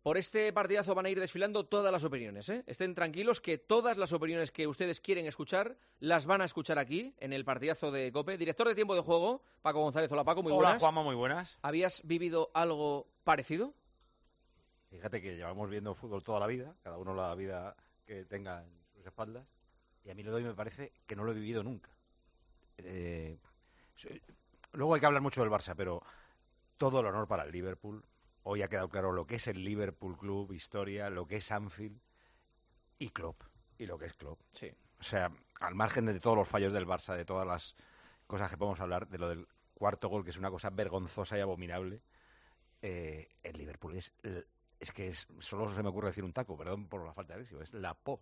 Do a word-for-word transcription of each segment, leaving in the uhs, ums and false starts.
por este partidazo van a ir desfilando todas las opiniones, ¿eh? Estén tranquilos que todas las opiniones que ustedes quieren escuchar las van a escuchar aquí, en el partidazo de COPE. Director de Tiempo de Juego, Paco González. Hola, Paco, muy Hola, buenas. Hola, Juanma, muy buenas. ¿Habías vivido algo parecido? Fíjate que llevamos viendo fútbol toda la vida, cada uno la vida que tenga en sus espaldas, y a mí lo de hoy me parece que no lo he vivido nunca. Eh, luego hay que hablar mucho del Barça, pero todo el honor para el Liverpool. Hoy ha quedado claro lo que es el Liverpool Club, historia, lo que es Anfield y Klopp, y lo que es Klopp. Sí. O sea, al margen de todos los fallos del Barça, de todas las cosas que podemos hablar, de lo del cuarto gol, que es una cosa vergonzosa y abominable, eh, el Liverpool es... Es que es, solo se me ocurre decir un taco, perdón por la falta de éxito, es la po.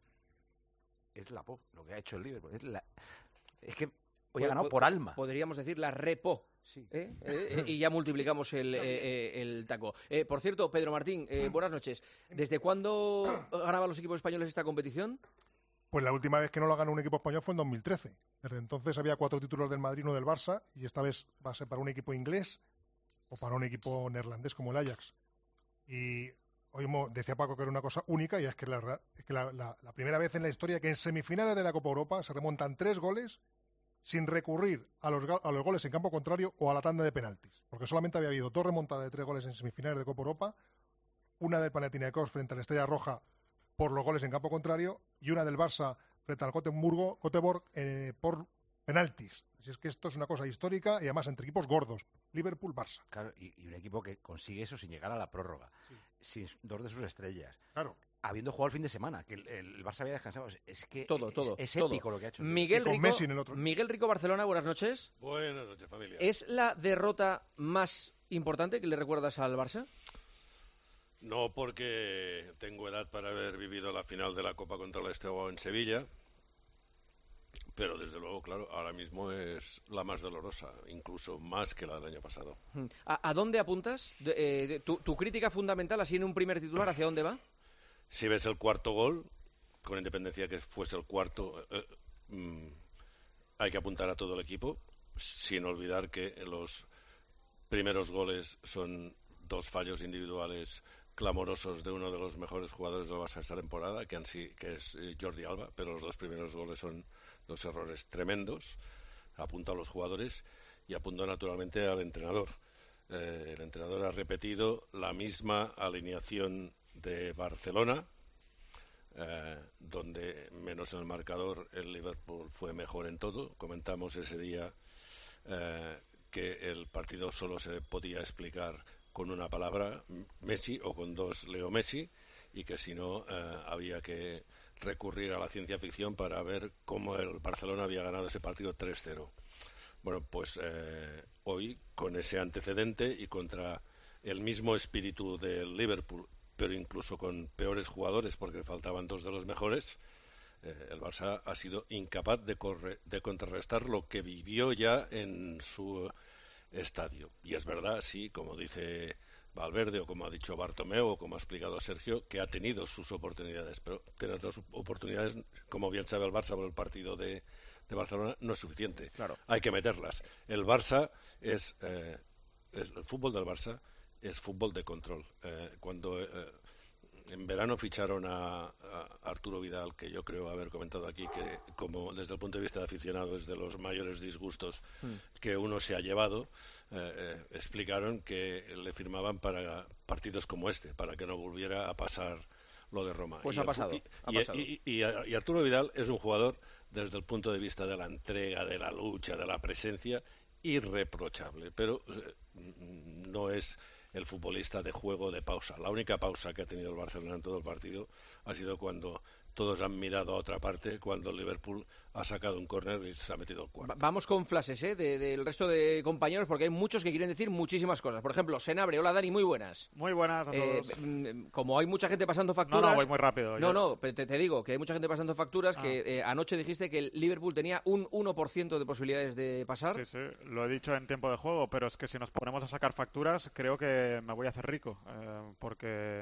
Es la po, lo que ha hecho el Liverpool. Es, la, es que hoy ha ganado por alma. Podríamos decir la repo. Sí. ¿Eh? Eh, y ya multiplicamos el, eh, el taco. Eh, por cierto, Pedro Martín, eh, buenas noches. ¿Desde cuándo ganaban los equipos españoles esta competición? Pues la última vez que no lo ganó un equipo español fue en dos mil trece. Desde entonces había cuatro títulos del Madrid, uno del Barça, y esta vez va a ser para un equipo inglés o para un equipo neerlandés como el Ajax. Y hoy decía Paco que era una cosa única, y es que, la, es que la, la, la primera vez en la historia que en semifinales de la Copa Europa se remontan tres goles sin recurrir a los, a los goles en campo contrario o a la tanda de penaltis, porque solamente había habido dos remontadas de tres goles en semifinales de Copa Europa, una del Panathinaikos frente a la Estrella Roja por los goles en campo contrario y una del Barça frente al Göteborg, Göteborg eh, por penaltis. Así es que esto es una cosa histórica y además entre equipos gordos, Liverpool-Barça. Claro, y, y un equipo que consigue eso sin llegar a la prórroga, sí. sin dos de sus estrellas. Claro. Habiendo jugado el fin de semana, que el, el Barça había descansado. Es que todo, todo, es, es todo. épico lo que ha hecho. Miguel Rico, Messi en el otro. Miguel Rico, Barcelona, buenas noches. Buenas noches, familia. ¿Es la derrota más importante que le recuerdas al Barça? No, porque tengo edad para haber vivido la final de la Copa contra el Esteban en Sevilla, pero desde luego, claro, ahora mismo es la más dolorosa, incluso más que la del año pasado. ¿A, a dónde apuntas? De, eh, de, tu, ¿Tu crítica fundamental, así en un primer titular, hacia dónde va? Si ves el cuarto gol, con independencia que fuese el cuarto, eh, mm, hay que apuntar a todo el equipo, sin olvidar que los primeros goles son dos fallos individuales clamorosos de uno de los mejores jugadores del Barça esta temporada, que, han, que es Jordi Alba, pero los dos primeros goles son dos errores tremendos. Apunto a los jugadores y apunto naturalmente al entrenador. Eh, el entrenador ha repetido la misma alineación de Barcelona, eh, donde menos en el marcador el Liverpool fue mejor en todo. Comentamos ese día eh, que el partido solo se podía explicar con una palabra, Messi, o con dos, Leo Messi, y que si no eh, había que recurrir a la ciencia ficción para ver cómo el Barcelona había ganado ese partido tres cero. Bueno, pues eh, hoy, con ese antecedente y contra el mismo espíritu del Liverpool, pero incluso con peores jugadores, porque faltaban dos de los mejores, eh, el Barça ha sido incapaz de, corre, de contrarrestar lo que vivió ya en su estadio. Y es verdad, sí, como dice Valverde o como ha dicho Bartomeu o como ha explicado Sergio, que ha tenido sus oportunidades, pero tener dos oportunidades, como bien sabe el Barça por el partido de, de Barcelona, no es suficiente. Claro. Hay que meterlas. El Barça es, eh, es el fútbol del Barça es fútbol de control. Eh, cuando eh, en verano ficharon a, a Arturo Vidal, que yo creo haber comentado aquí que como desde el punto de vista de aficionado es de los mayores disgustos mm. que uno se ha llevado, eh, eh, explicaron que le firmaban para partidos como este, para que no volviera a pasar lo de Roma. Pues y ha el, pasado. Y, ha y, pasado. Y, y, y Arturo Vidal es un jugador desde el punto de vista de la entrega, de la lucha, de la presencia, irreprochable, pero eh, no es el futbolista de juego de pausa. La única pausa que ha tenido el Barcelona en todo el partido ha sido cuando todos han mirado a otra parte, cuando el Liverpool ha sacado un córner y se ha metido el cuarto. Vamos con flashes ¿eh? del de, resto de compañeros, porque hay muchos que quieren decir muchísimas cosas. Por ejemplo, Senabre. Hola, Dani, muy buenas. Muy buenas a todos. Eh, como hay mucha gente pasando facturas... No, no, voy muy rápido. No, yo... no, te, te digo que hay mucha gente pasando facturas, ah. que eh, anoche dijiste que el Liverpool tenía un uno por ciento de posibilidades de pasar. Sí, sí, lo he dicho en tiempo de juego, pero es que si nos ponemos a sacar facturas, creo que me voy a hacer rico, eh, porque...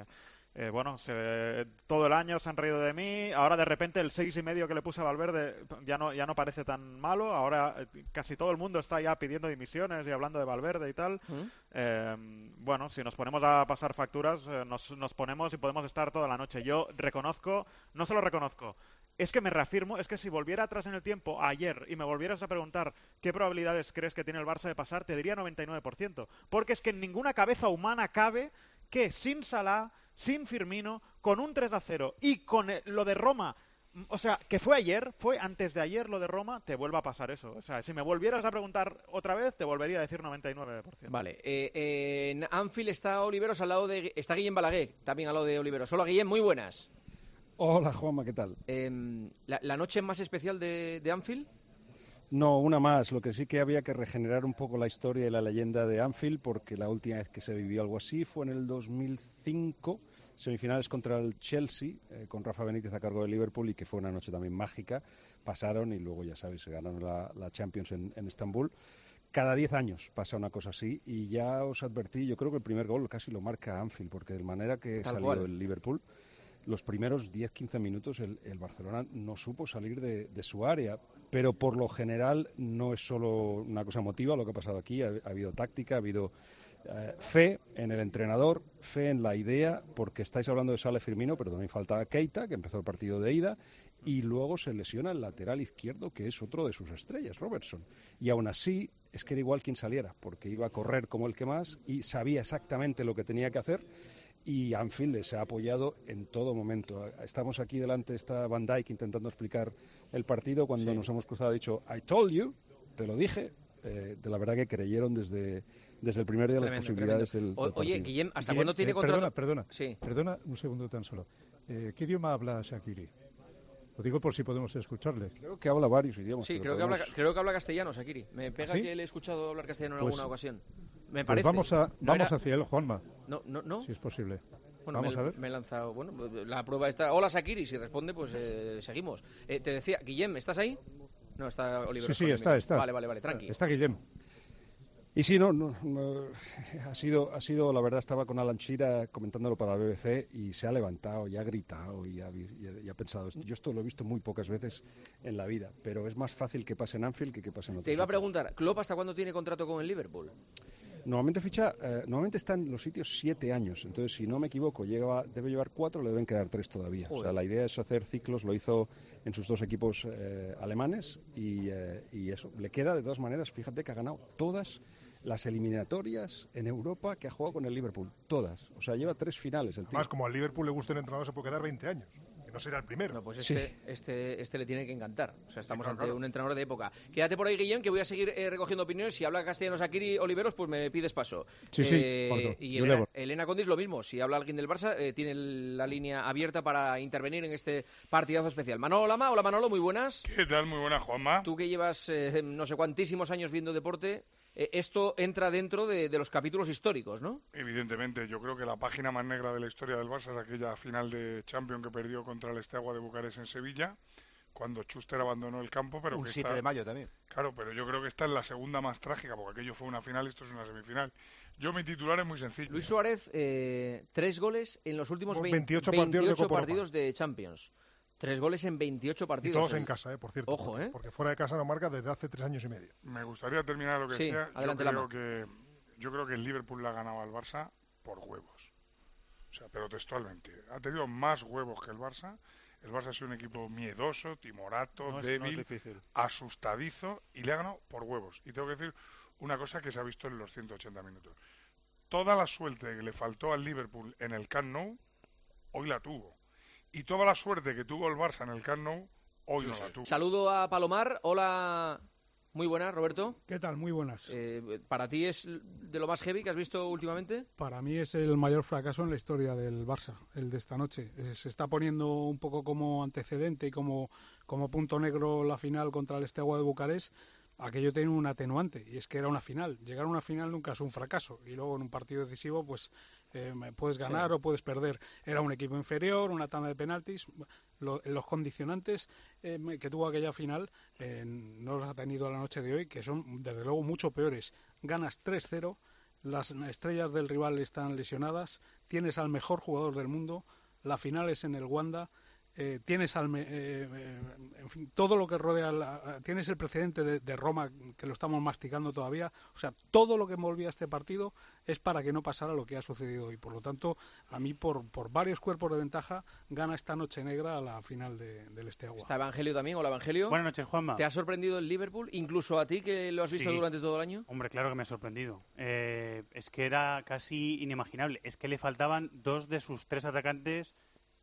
Eh, bueno, se, todo el año se han reído de mí. Ahora de repente el seis y medio que le puse a Valverde ya no ya no parece tan malo. Ahora eh, casi todo el mundo está ya pidiendo dimisiones y hablando de Valverde y tal. ¿Mm? Eh, bueno, si nos ponemos a pasar facturas, eh, nos, nos ponemos y podemos estar toda la noche. Yo reconozco, no solo reconozco, es que me reafirmo, es que si volviera atrás en el tiempo ayer y me volvieras a preguntar qué probabilidades crees que tiene el Barça de pasar, te diría noventa y nueve por ciento. Porque es que en ninguna cabeza humana cabe que sin Salah, sin Firmino, con un tres a cero y con lo de Roma, o sea, que fue ayer, fue antes de ayer lo de Roma, te vuelva a pasar eso. O sea, si me volvieras a preguntar otra vez, te volvería a decir noventa y nueve por ciento. Vale, eh, eh, en Anfield está Oliveros al lado de... Está Guillem Balaguer, también al lado de Oliveros. Hola, Guillem, muy buenas. Hola, Juanma, ¿qué tal? Eh, ¿la, ¿La noche más especial de, de Anfield? No, una más. Lo que sí que había que regenerar un poco la historia y la leyenda de Anfield, porque la última vez que se vivió algo así fue en el dos mil cinco, semifinales contra el Chelsea, eh, con Rafa Benítez a cargo de Liverpool, y que fue una noche también mágica. Pasaron y luego, ya sabéis, se ganaron la, la Champions en, en Estambul. Cada diez años pasa una cosa así, y ya os advertí, yo creo que el primer gol casi lo marca Anfield, porque de manera que Tal salió cual. el Liverpool, los primeros diez quince minutos el, el Barcelona no supo salir de, de su área, pero por lo general no es solo una cosa emotiva lo que ha pasado aquí, ha, ha habido táctica, ha habido eh, fe en el entrenador, fe en la idea, porque estáis hablando de Salah, Firmino, pero también falta Keita, que empezó el partido de ida, y luego se lesiona el lateral izquierdo, que es otro de sus estrellas, Robertson, y aún así es que era igual quien saliera, porque iba a correr como el que más y sabía exactamente lo que tenía que hacer. Y Anfield se ha apoyado en todo momento. Estamos aquí delante, está Van Dijk intentando explicar el partido, cuando sí. nos hemos cruzado ha dicho I told you, te lo dije. Eh, de la verdad que creyeron desde, desde el primer día tremendo, las posibilidades del, del o, partido. Oye, Guillem, ¿hasta Guillem, cuándo tiene eh, contrato? Perdona, perdona, sí. perdona un segundo tan solo. Eh, ¿Qué idioma habla Shaqiri? Lo digo por si podemos escucharle. Creo que habla varios idiomas. Sí, creo que, podemos... habla, creo que habla castellano, Shaqiri. Me pega ¿Sí? que le he escuchado hablar castellano en pues, alguna ocasión. Me pues parece. vamos a, ¿No vamos era... hacia él, Juanma. No, no, no. Si es posible. Bueno, vamos me, a ver. me he lanzado. Bueno, la prueba está. Hola, Shaqiri. Si responde, pues eh, seguimos. Eh, te decía, Guillem, ¿estás ahí? No, está Oliver. Sí, sí, está, está. Vale, vale, vale, tranqui. Está Guillem. Y sí, no, no, no, ha sido, ha sido, la verdad, estaba con Alan Shearer comentándolo para la B B C y se ha levantado y ha gritado y ha, y ha pensado, yo esto lo he visto muy pocas veces en la vida, pero es más fácil que pase en Anfield que que pase en otros Te iba a sitios. preguntar, ¿Klopp hasta cuándo tiene contrato con el Liverpool? Normalmente ficha, eh, normalmente está en los sitios siete años, entonces si no me equivoco, lleva, debe llevar cuatro, le deben quedar tres todavía. Joder. O sea, la idea es hacer ciclos, lo hizo en sus dos equipos eh, alemanes y, eh, y eso, le queda de todas maneras, fíjate que ha ganado todas las eliminatorias en Europa que ha jugado con el Liverpool, todas. O sea, lleva tres finales el tío. Además, como al Liverpool le gusta el entrenador, se puede quedar veinte años. Que no será el primero. No, pues este, Sí. este, este le tiene que encantar. O sea, estamos Sí, claro, ante claro. un entrenador de época. Quédate por ahí, Guillem, que voy a seguir eh, recogiendo opiniones. Si habla castellano Shaqiri Oliveros, pues me pides paso. Sí, sí, Eh, Gordo. y Yo Elena, le voy. Elena Condis lo mismo. Si habla alguien del Barça, eh, tiene la línea abierta para intervenir en este partidazo especial. Manolo Lama, hola Manolo, muy buenas. ¿Qué tal? Muy buena, Juanma. Tú que llevas eh, no sé cuantísimos años viendo deporte, eh, esto entra dentro de, de los capítulos históricos, ¿no? Evidentemente, yo creo que la página más negra de la historia del Barça es aquella final de Champions que perdió contra el Steaua de Bucarest en Sevilla, cuando Schuster abandonó el campo, pero Un que siete está... de mayo también. Claro, pero yo creo que esta es la segunda más trágica, porque aquello fue una final y esto es una semifinal. Yo mi titular es muy sencillo. Luis Suárez, eh, tres goles en los últimos veinte, veintiocho partidos de Copa partidos de Champions. Tres goles en veintiocho Y partidos. todos El- en casa, eh, por cierto. Ojo, porque, ¿eh? porque fuera de casa no marca desde hace tres años y medio. Me gustaría terminar lo que Sí, decía. adelante, yo creo Lama. que yo creo que el Liverpool le ha ganado al Barça por huevos. O sea, pero textualmente. Ha tenido más huevos que el Barça. El Barça ha sido un equipo miedoso, timorato, No es, no es débil, difícil. asustadizo y le ha ganado por huevos. Y tengo que decir una cosa que se ha visto en los ciento ochenta minutos. Toda la suerte que le faltó al Liverpool en el Camp Nou, hoy la tuvo. Y toda la suerte que tuvo el Barça en el Camp Nou, hoy no la tuvo. Saludo a Palomar. Hola. Muy buenas, Roberto. ¿Qué tal? Muy buenas. Eh, ¿Para ti es de lo más heavy que has visto últimamente? Para mí es el mayor fracaso en la historia del Barça, el de esta noche. Eh, Se está poniendo un poco como antecedente y como, como punto negro la final contra el Steaua de Bucarest. Aquello tiene un atenuante, y es que era una final. Llegar a una final nunca es un fracaso, y luego en un partido decisivo pues eh, puedes ganar Sí. o puedes perder. Era un equipo inferior, una tanda de penaltis. Lo- los condicionantes eh, que tuvo aquella final eh, no los ha tenido a la noche de hoy, que son desde luego mucho peores. Ganas tres cero, las estrellas del rival están lesionadas, tienes al mejor jugador del mundo, la final es en el Wanda, eh, tienes al me- eh, eh, en fin, todo lo que rodea, la, tienes el precedente de, de Roma, que lo estamos masticando todavía, o sea, todo lo que envolvía este partido es para que no pasara lo que ha sucedido hoy. Por lo tanto, a mí, por, por varios cuerpos de ventaja, gana esta noche negra a la final de, del Esteagua. Está Evangelio también. Hola, Evangelio. Buenas noches, Juanma. ¿Te ha sorprendido el Liverpool, incluso a ti, que lo has visto Sí. durante todo el año? Hombre, claro que me ha sorprendido. Eh, es que era casi inimaginable. Es que le faltaban dos de sus tres atacantes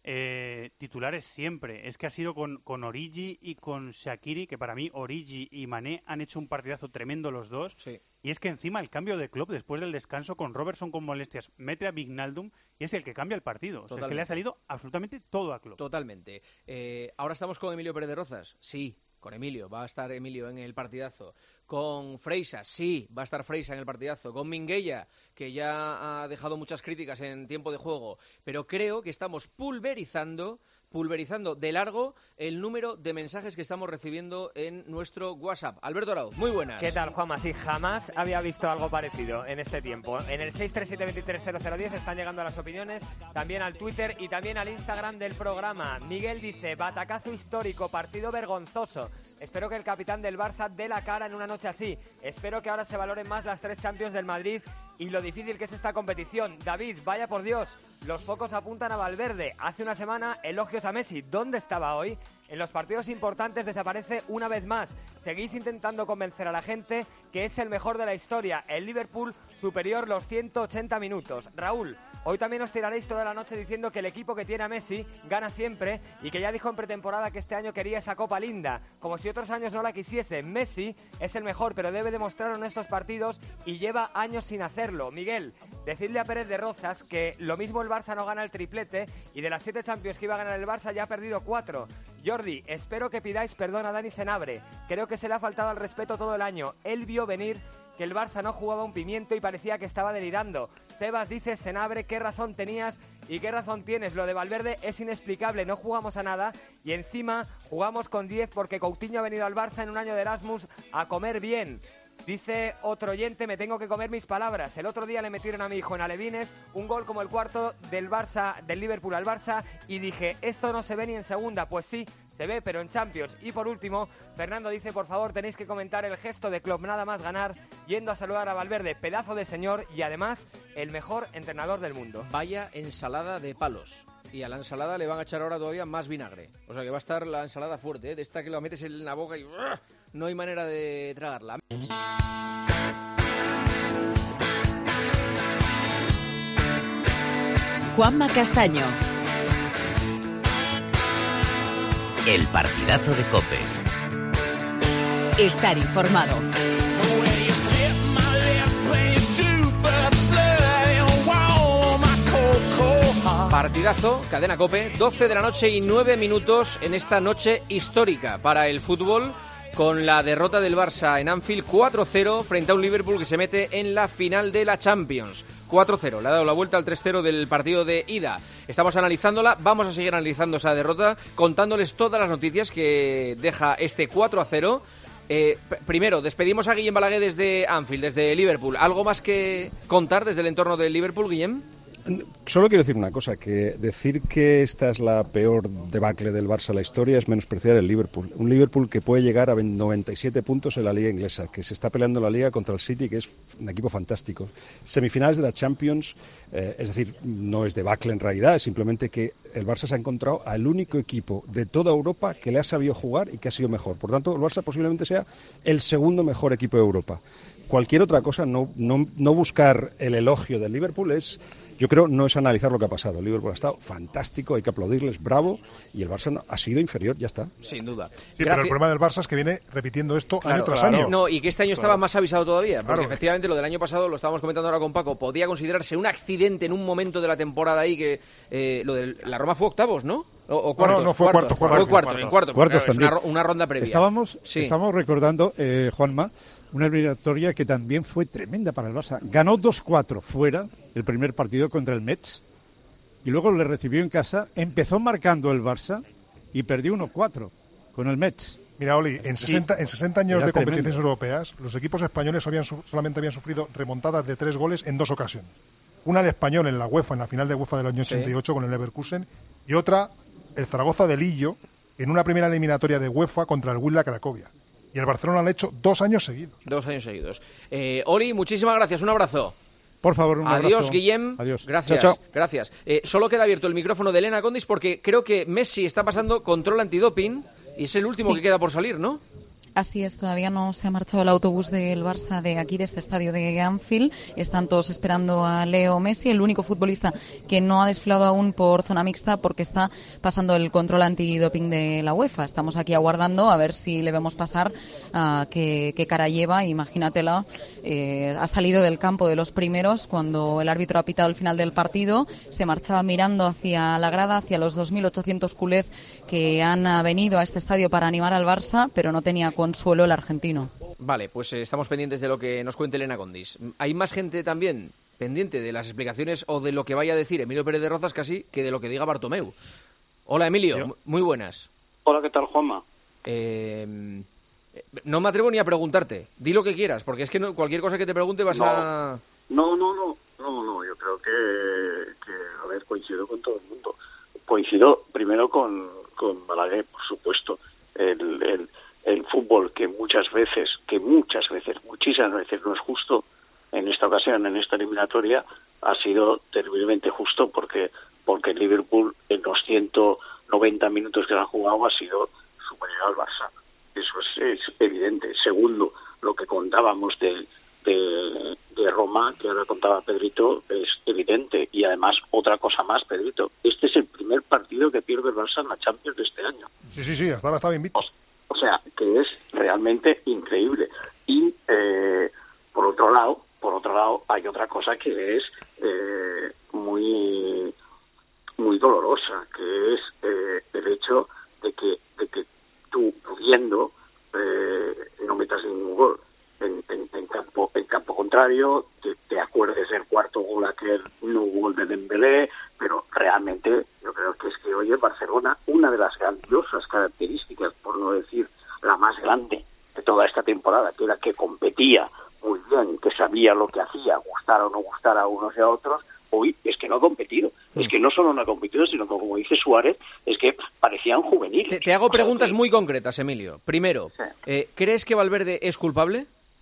eh, titulares siempre. Es que ha sido con, con Origi y con Shaqiri, que para mí Origi y Mané han hecho un partidazo tremendo los dos. Sí. Y es que encima el cambio de Klopp después del descanso con Robertson con molestias mete a Wijnaldum y es el que cambia el partido. O sea, es que le ha salido absolutamente todo a Klopp. Totalmente. Eh, ¿Ahora estamos con Emilio Pérez de Rozas? Sí, con Emilio. Va a estar Emilio en el partidazo. Con Freisa, sí, va a estar Freisa en el partidazo. Con Minguella, que ya ha dejado muchas críticas en tiempo de juego. Pero creo que estamos pulverizando... pulverizando de largo el número de mensajes que estamos recibiendo en nuestro WhatsApp. Alberto Arau, muy buenas. ¿Qué tal, Juanma? Sí, jamás había visto algo parecido en este tiempo. En el seis tres siete, dos tres cero cero uno cero están llegando las opiniones, también al Twitter y también al Instagram del programa. Miguel dice, batacazo histórico, partido vergonzoso. Espero que el capitán del Barça dé la cara en una noche así. Espero que ahora se valoren más las tres Champions del Madrid y lo difícil que es esta competición. David, vaya por Dios, los focos apuntan a Valverde. Hace una semana, elogios a Messi. ¿Dónde estaba hoy? En los partidos importantes desaparece una vez más. Seguid intentando convencer a la gente que es el mejor de la historia. El Liverpool superior los ciento ochenta minutos. Raúl, hoy también os tiraréis toda la noche diciendo que el equipo que tiene a Messi gana siempre y que ya dijo en pretemporada que este año quería esa Copa Linda. Como si otros años no la quisiese. Messi es el mejor, pero debe demostrarlo en estos partidos y lleva años sin hacerlo. Miguel, decidle a Pérez de Rozas que lo mismo el Barça no gana el triplete y de las siete Champions que iba a ganar el Barça ya ha perdido cuatro. Jordi, espero que pidáis perdón a Dani Senabre. Creo que se le ha faltado al respeto todo el año. Él vio venir que el Barça no jugaba un pimiento y parecía que estaba delirando. Sebas dice, Senabre, qué razón tenías y qué razón tienes. Lo de Valverde es inexplicable, no jugamos a nada y encima jugamos con diez porque Coutinho ha venido al Barça en un año de Erasmus a comer bien. Dice otro oyente, me tengo que comer mis palabras. El otro día le metieron a mi hijo en Alevines un gol como el cuarto del Barça, del Liverpool al Barça y dije, esto no se ve ni en segunda. Pues sí, se ve, pero en Champions. Y por último, Fernando dice, por favor, tenéis que comentar el gesto de Klopp, nada más ganar, yendo a saludar a Valverde, pedazo de señor y además el mejor entrenador del mundo. Vaya ensalada de palos. Y a la ensalada le van a echar ahora todavía más vinagre. O sea que va a estar la ensalada fuerte, ¿eh? De esta que lo metes en la boca y ¡uh! No hay manera de tragarla. Juanma Castaño. El partidazo de COPE. Estar informado. Partidazo, cadena COPE, doce de la noche y nueve minutos en esta noche histórica para el fútbol, con la derrota del Barça en Anfield cuatro cero frente a un Liverpool que se mete en la final de la Champions. cuatro cero, le ha dado la vuelta al tres cero del partido de ida. Estamos analizándola, vamos a seguir analizando esa derrota, contándoles todas las noticias que deja este cuatro a cero. Eh, p- primero, despedimos a Guillem Balaguer desde Anfield, desde Liverpool. ¿Algo más que contar desde el entorno del Liverpool, Guillem? Solo quiero decir una cosa, que decir que esta es la peor debacle del Barça en la historia es menospreciar el Liverpool. Un Liverpool que puede llegar a noventa y siete puntos en la Liga Inglesa, que se está peleando la Liga contra el City, que es un equipo fantástico. Semifinales de la Champions, eh, es decir, no es debacle en realidad, es simplemente que el Barça se ha encontrado al único equipo de toda Europa que le ha sabido jugar y que ha sido mejor. Por tanto, el Barça posiblemente sea el segundo mejor equipo de Europa. Cualquier otra cosa, no, no, no buscar el elogio del Liverpool es... Yo creo no es analizar lo que ha pasado. El Liverpool ha estado fantástico, hay que aplaudirles, bravo, y el Barça no, ha sido inferior, ya está. Sin duda. Sí, pero el problema del Barça es que viene repitiendo esto Claro, año tras claro. año. No, y que este año estaba Claro. más avisado todavía, porque Claro. efectivamente lo del año pasado, lo estábamos comentando ahora con Paco, podía considerarse un accidente en un momento de la temporada ahí que eh, lo de la Roma fue octavos, ¿no? O, o cuartos, no, fue cuartos, Fue cuartos. cuartos, en cuartos, Cuartos porque, claro, es también. una, ro- una ronda previa. Estábamos, Sí. estábamos recordando, eh, Juanma, una eliminatoria que también fue tremenda para el Barça. Ganó dos cuatro fuera el primer partido contra el Metz y luego le recibió en casa. Empezó marcando el Barça y perdió uno cuatro con el Metz. Mira, Oli, en sesenta, en sesenta años Era de competiciones tremendo. europeas, los equipos españoles habían su- solamente habían sufrido remontadas de tres goles en dos ocasiones. Una al Español en la UEFA, en la final de UEFA del año Sí. ochenta y ocho con el Leverkusen, y otra el Zaragoza de Lillo en una primera eliminatoria de UEFA contra el Wisla Cracovia. Y el Barcelona lo ha hecho dos años seguidos. Dos años seguidos. Eh, Oli, muchísimas gracias. Un abrazo. Por favor, un Adiós, abrazo. Guillem. Adiós. Gracias. Chao, chao. Gracias. Eh, solo queda abierto el micrófono de Elena Condis porque creo que Messi está pasando control antidoping y es el último Sí. que queda por salir, ¿no? Así es, todavía no se ha marchado el autobús del Barça de aquí, de este estadio de Anfield. Están todos esperando a Leo Messi, el único futbolista que no ha desfilado aún por zona mixta porque está pasando el control antidoping de la UEFA. Estamos aquí aguardando a ver si le vemos pasar, uh, qué, qué cara lleva. Imagínatela, eh, ha salido del campo de los primeros cuando el árbitro ha pitado el final del partido. Se marchaba mirando hacia la grada, hacia los dos mil ochocientos culés que han uh, venido a este estadio para animar al Barça, pero no tenía consuelo el argentino. Vale, pues eh, estamos pendientes de lo que nos cuente Elena Condis. Hay más gente también pendiente de las explicaciones o de lo que vaya a decir Emilio Pérez de Rozas casi que de lo que diga Bartomeu. Hola, Emilio. M- Muy buenas. Hola, ¿qué tal, Juanma? Eh, no me atrevo ni a preguntarte. Di lo que quieras, porque es que no, cualquier cosa que te pregunte vas No. a... No, no, no, no, no, yo creo que, que, a ver, coincido con todo el mundo. Coincido primero con, con Balaguer, por supuesto. El, el, el fútbol que muchas veces, que muchas veces, muchísimas veces no es justo, en esta ocasión, en esta eliminatoria, ha sido terriblemente justo porque porque el Liverpool en los ciento noventa minutos que han jugado ha sido superior al Barça. Eso es, es evidente. Segundo, lo que contábamos de, de, de Roma, que ahora contaba Pedrito, es evidente. Y además, otra cosa más, Pedrito, este es el primer partido que pierde el Barça en la Champions de este año. Sí, sí, sí, hasta ahora estaba invicto. O sea, que es realmente increíble. Y, eh, por otro lado, por otro lado, hay otra cosa que es eh, muy muy dolorosa, que es eh, el hecho de que de que tú, pudiendo, eh, no metas ningún gol en, en, en campo en campo contrario, te, te acuerdes del cuarto gol, aquel no gol de Dembélé, pero realmente yo creo que es que hoy en Barcelona, una de las grandiosas características, por no decir la más grande de toda esta temporada, que era que competía muy bien, que sabía lo que hacía, gustara o no gustara a unos y a otros, hoy es que no ha competido. Es que no solo no ha competido, sino que, como dice Suárez, es que parecían juveniles. Te, te hago preguntas muy concretas, Emilio. Primero, eh, ¿crees que Valverde es culpable?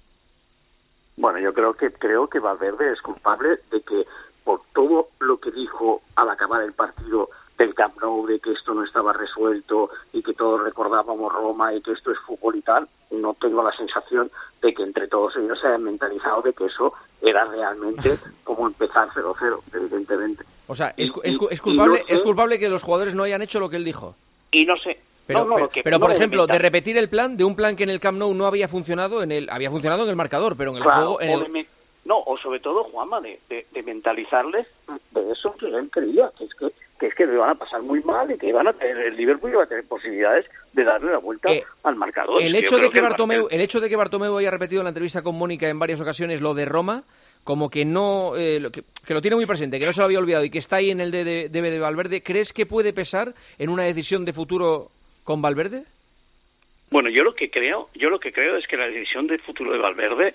Bueno, yo creo que creo que Valverde es culpable de que, por todo lo que dijo al acabar el partido del Camp Nou, de que esto no estaba resuelto y que todos recordábamos Roma y que esto es fútbol y tal, no tengo la sensación de que entre todos ellos se hayan mentalizado de que eso era realmente como empezar cero cero, evidentemente. O sea, ¿es, Y- es, y- es y culpable, no sé- es culpable que los jugadores no hayan hecho lo que él dijo? Y no sé... Pero, no, no, pero, lo que- pero, no por de ejemplo, de mental- repetir el plan, de un plan que en el Camp Nou no había funcionado, en el había funcionado en el marcador, pero en el Claro, juego... En o el... de me- no, o sobre todo, Juanma, de, de, de mentalizarles de eso que él creía, que es que, que es que le iban a pasar muy mal y que iban a tener, el Liverpool iba a tener posibilidades de darle la vuelta Eh, al marcador. El Yo hecho, creo de que el Bartomeu, Barcelona- el hecho de que Bartomeu haya repetido en la entrevista con Mónica en varias ocasiones lo de Roma, como que no eh, lo que, que lo tiene muy presente, que no se lo había olvidado y que está ahí en el D D D B de Valverde, ¿crees que puede pesar en una decisión de futuro con Valverde? Bueno, yo lo que creo, yo lo que creo es que la decisión del futuro de Valverde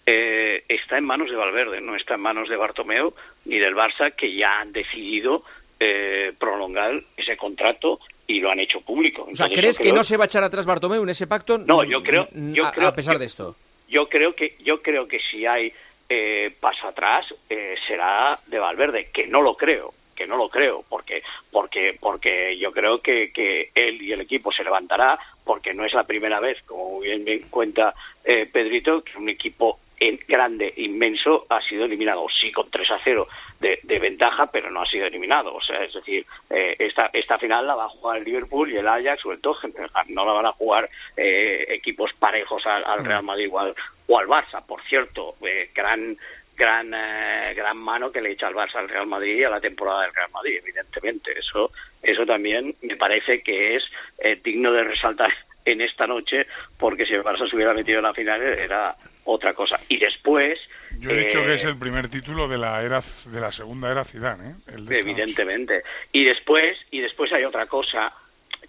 eh, está en manos de Valverde, no está en manos de Bartomeu ni del Barça, que ya han decidido eh, prolongar ese contrato y lo han hecho público. O sea, Entonces, ¿crees yo que creo- no se va a echar atrás Bartomeu en ese pacto? No, yo creo, Mm, yo a, creo a pesar yo- de esto. Yo creo que yo creo que si hay eh, paso atrás eh, será de Valverde, que no lo creo, que no lo creo, porque porque porque yo creo que, que él y el equipo se levantará, porque no es la primera vez, como bien me cuenta eh, Pedrito, que un equipo en grande, inmenso, ha sido eliminado, sí con tres a cero de, de ventaja, pero no ha sido eliminado. O sea, es decir, eh, esta esta final la va a jugar el Liverpool y el Ajax o el Tottenham, no la van a jugar eh, equipos parejos al, al Real Madrid o al, o al Barça. Por cierto, eh, gran gran eh, gran mano que le echa al Barça al Real Madrid y a la temporada del Real Madrid, evidentemente. Eso eso también me parece que es eh, digno de resaltar en esta noche, porque si el Barça se hubiera metido en la final era otra cosa. Y después... Yo he dicho eh, que es el primer título de la era de la segunda era Zidane, ¿eh? El de esta evidentemente. Y después y después hay otra cosa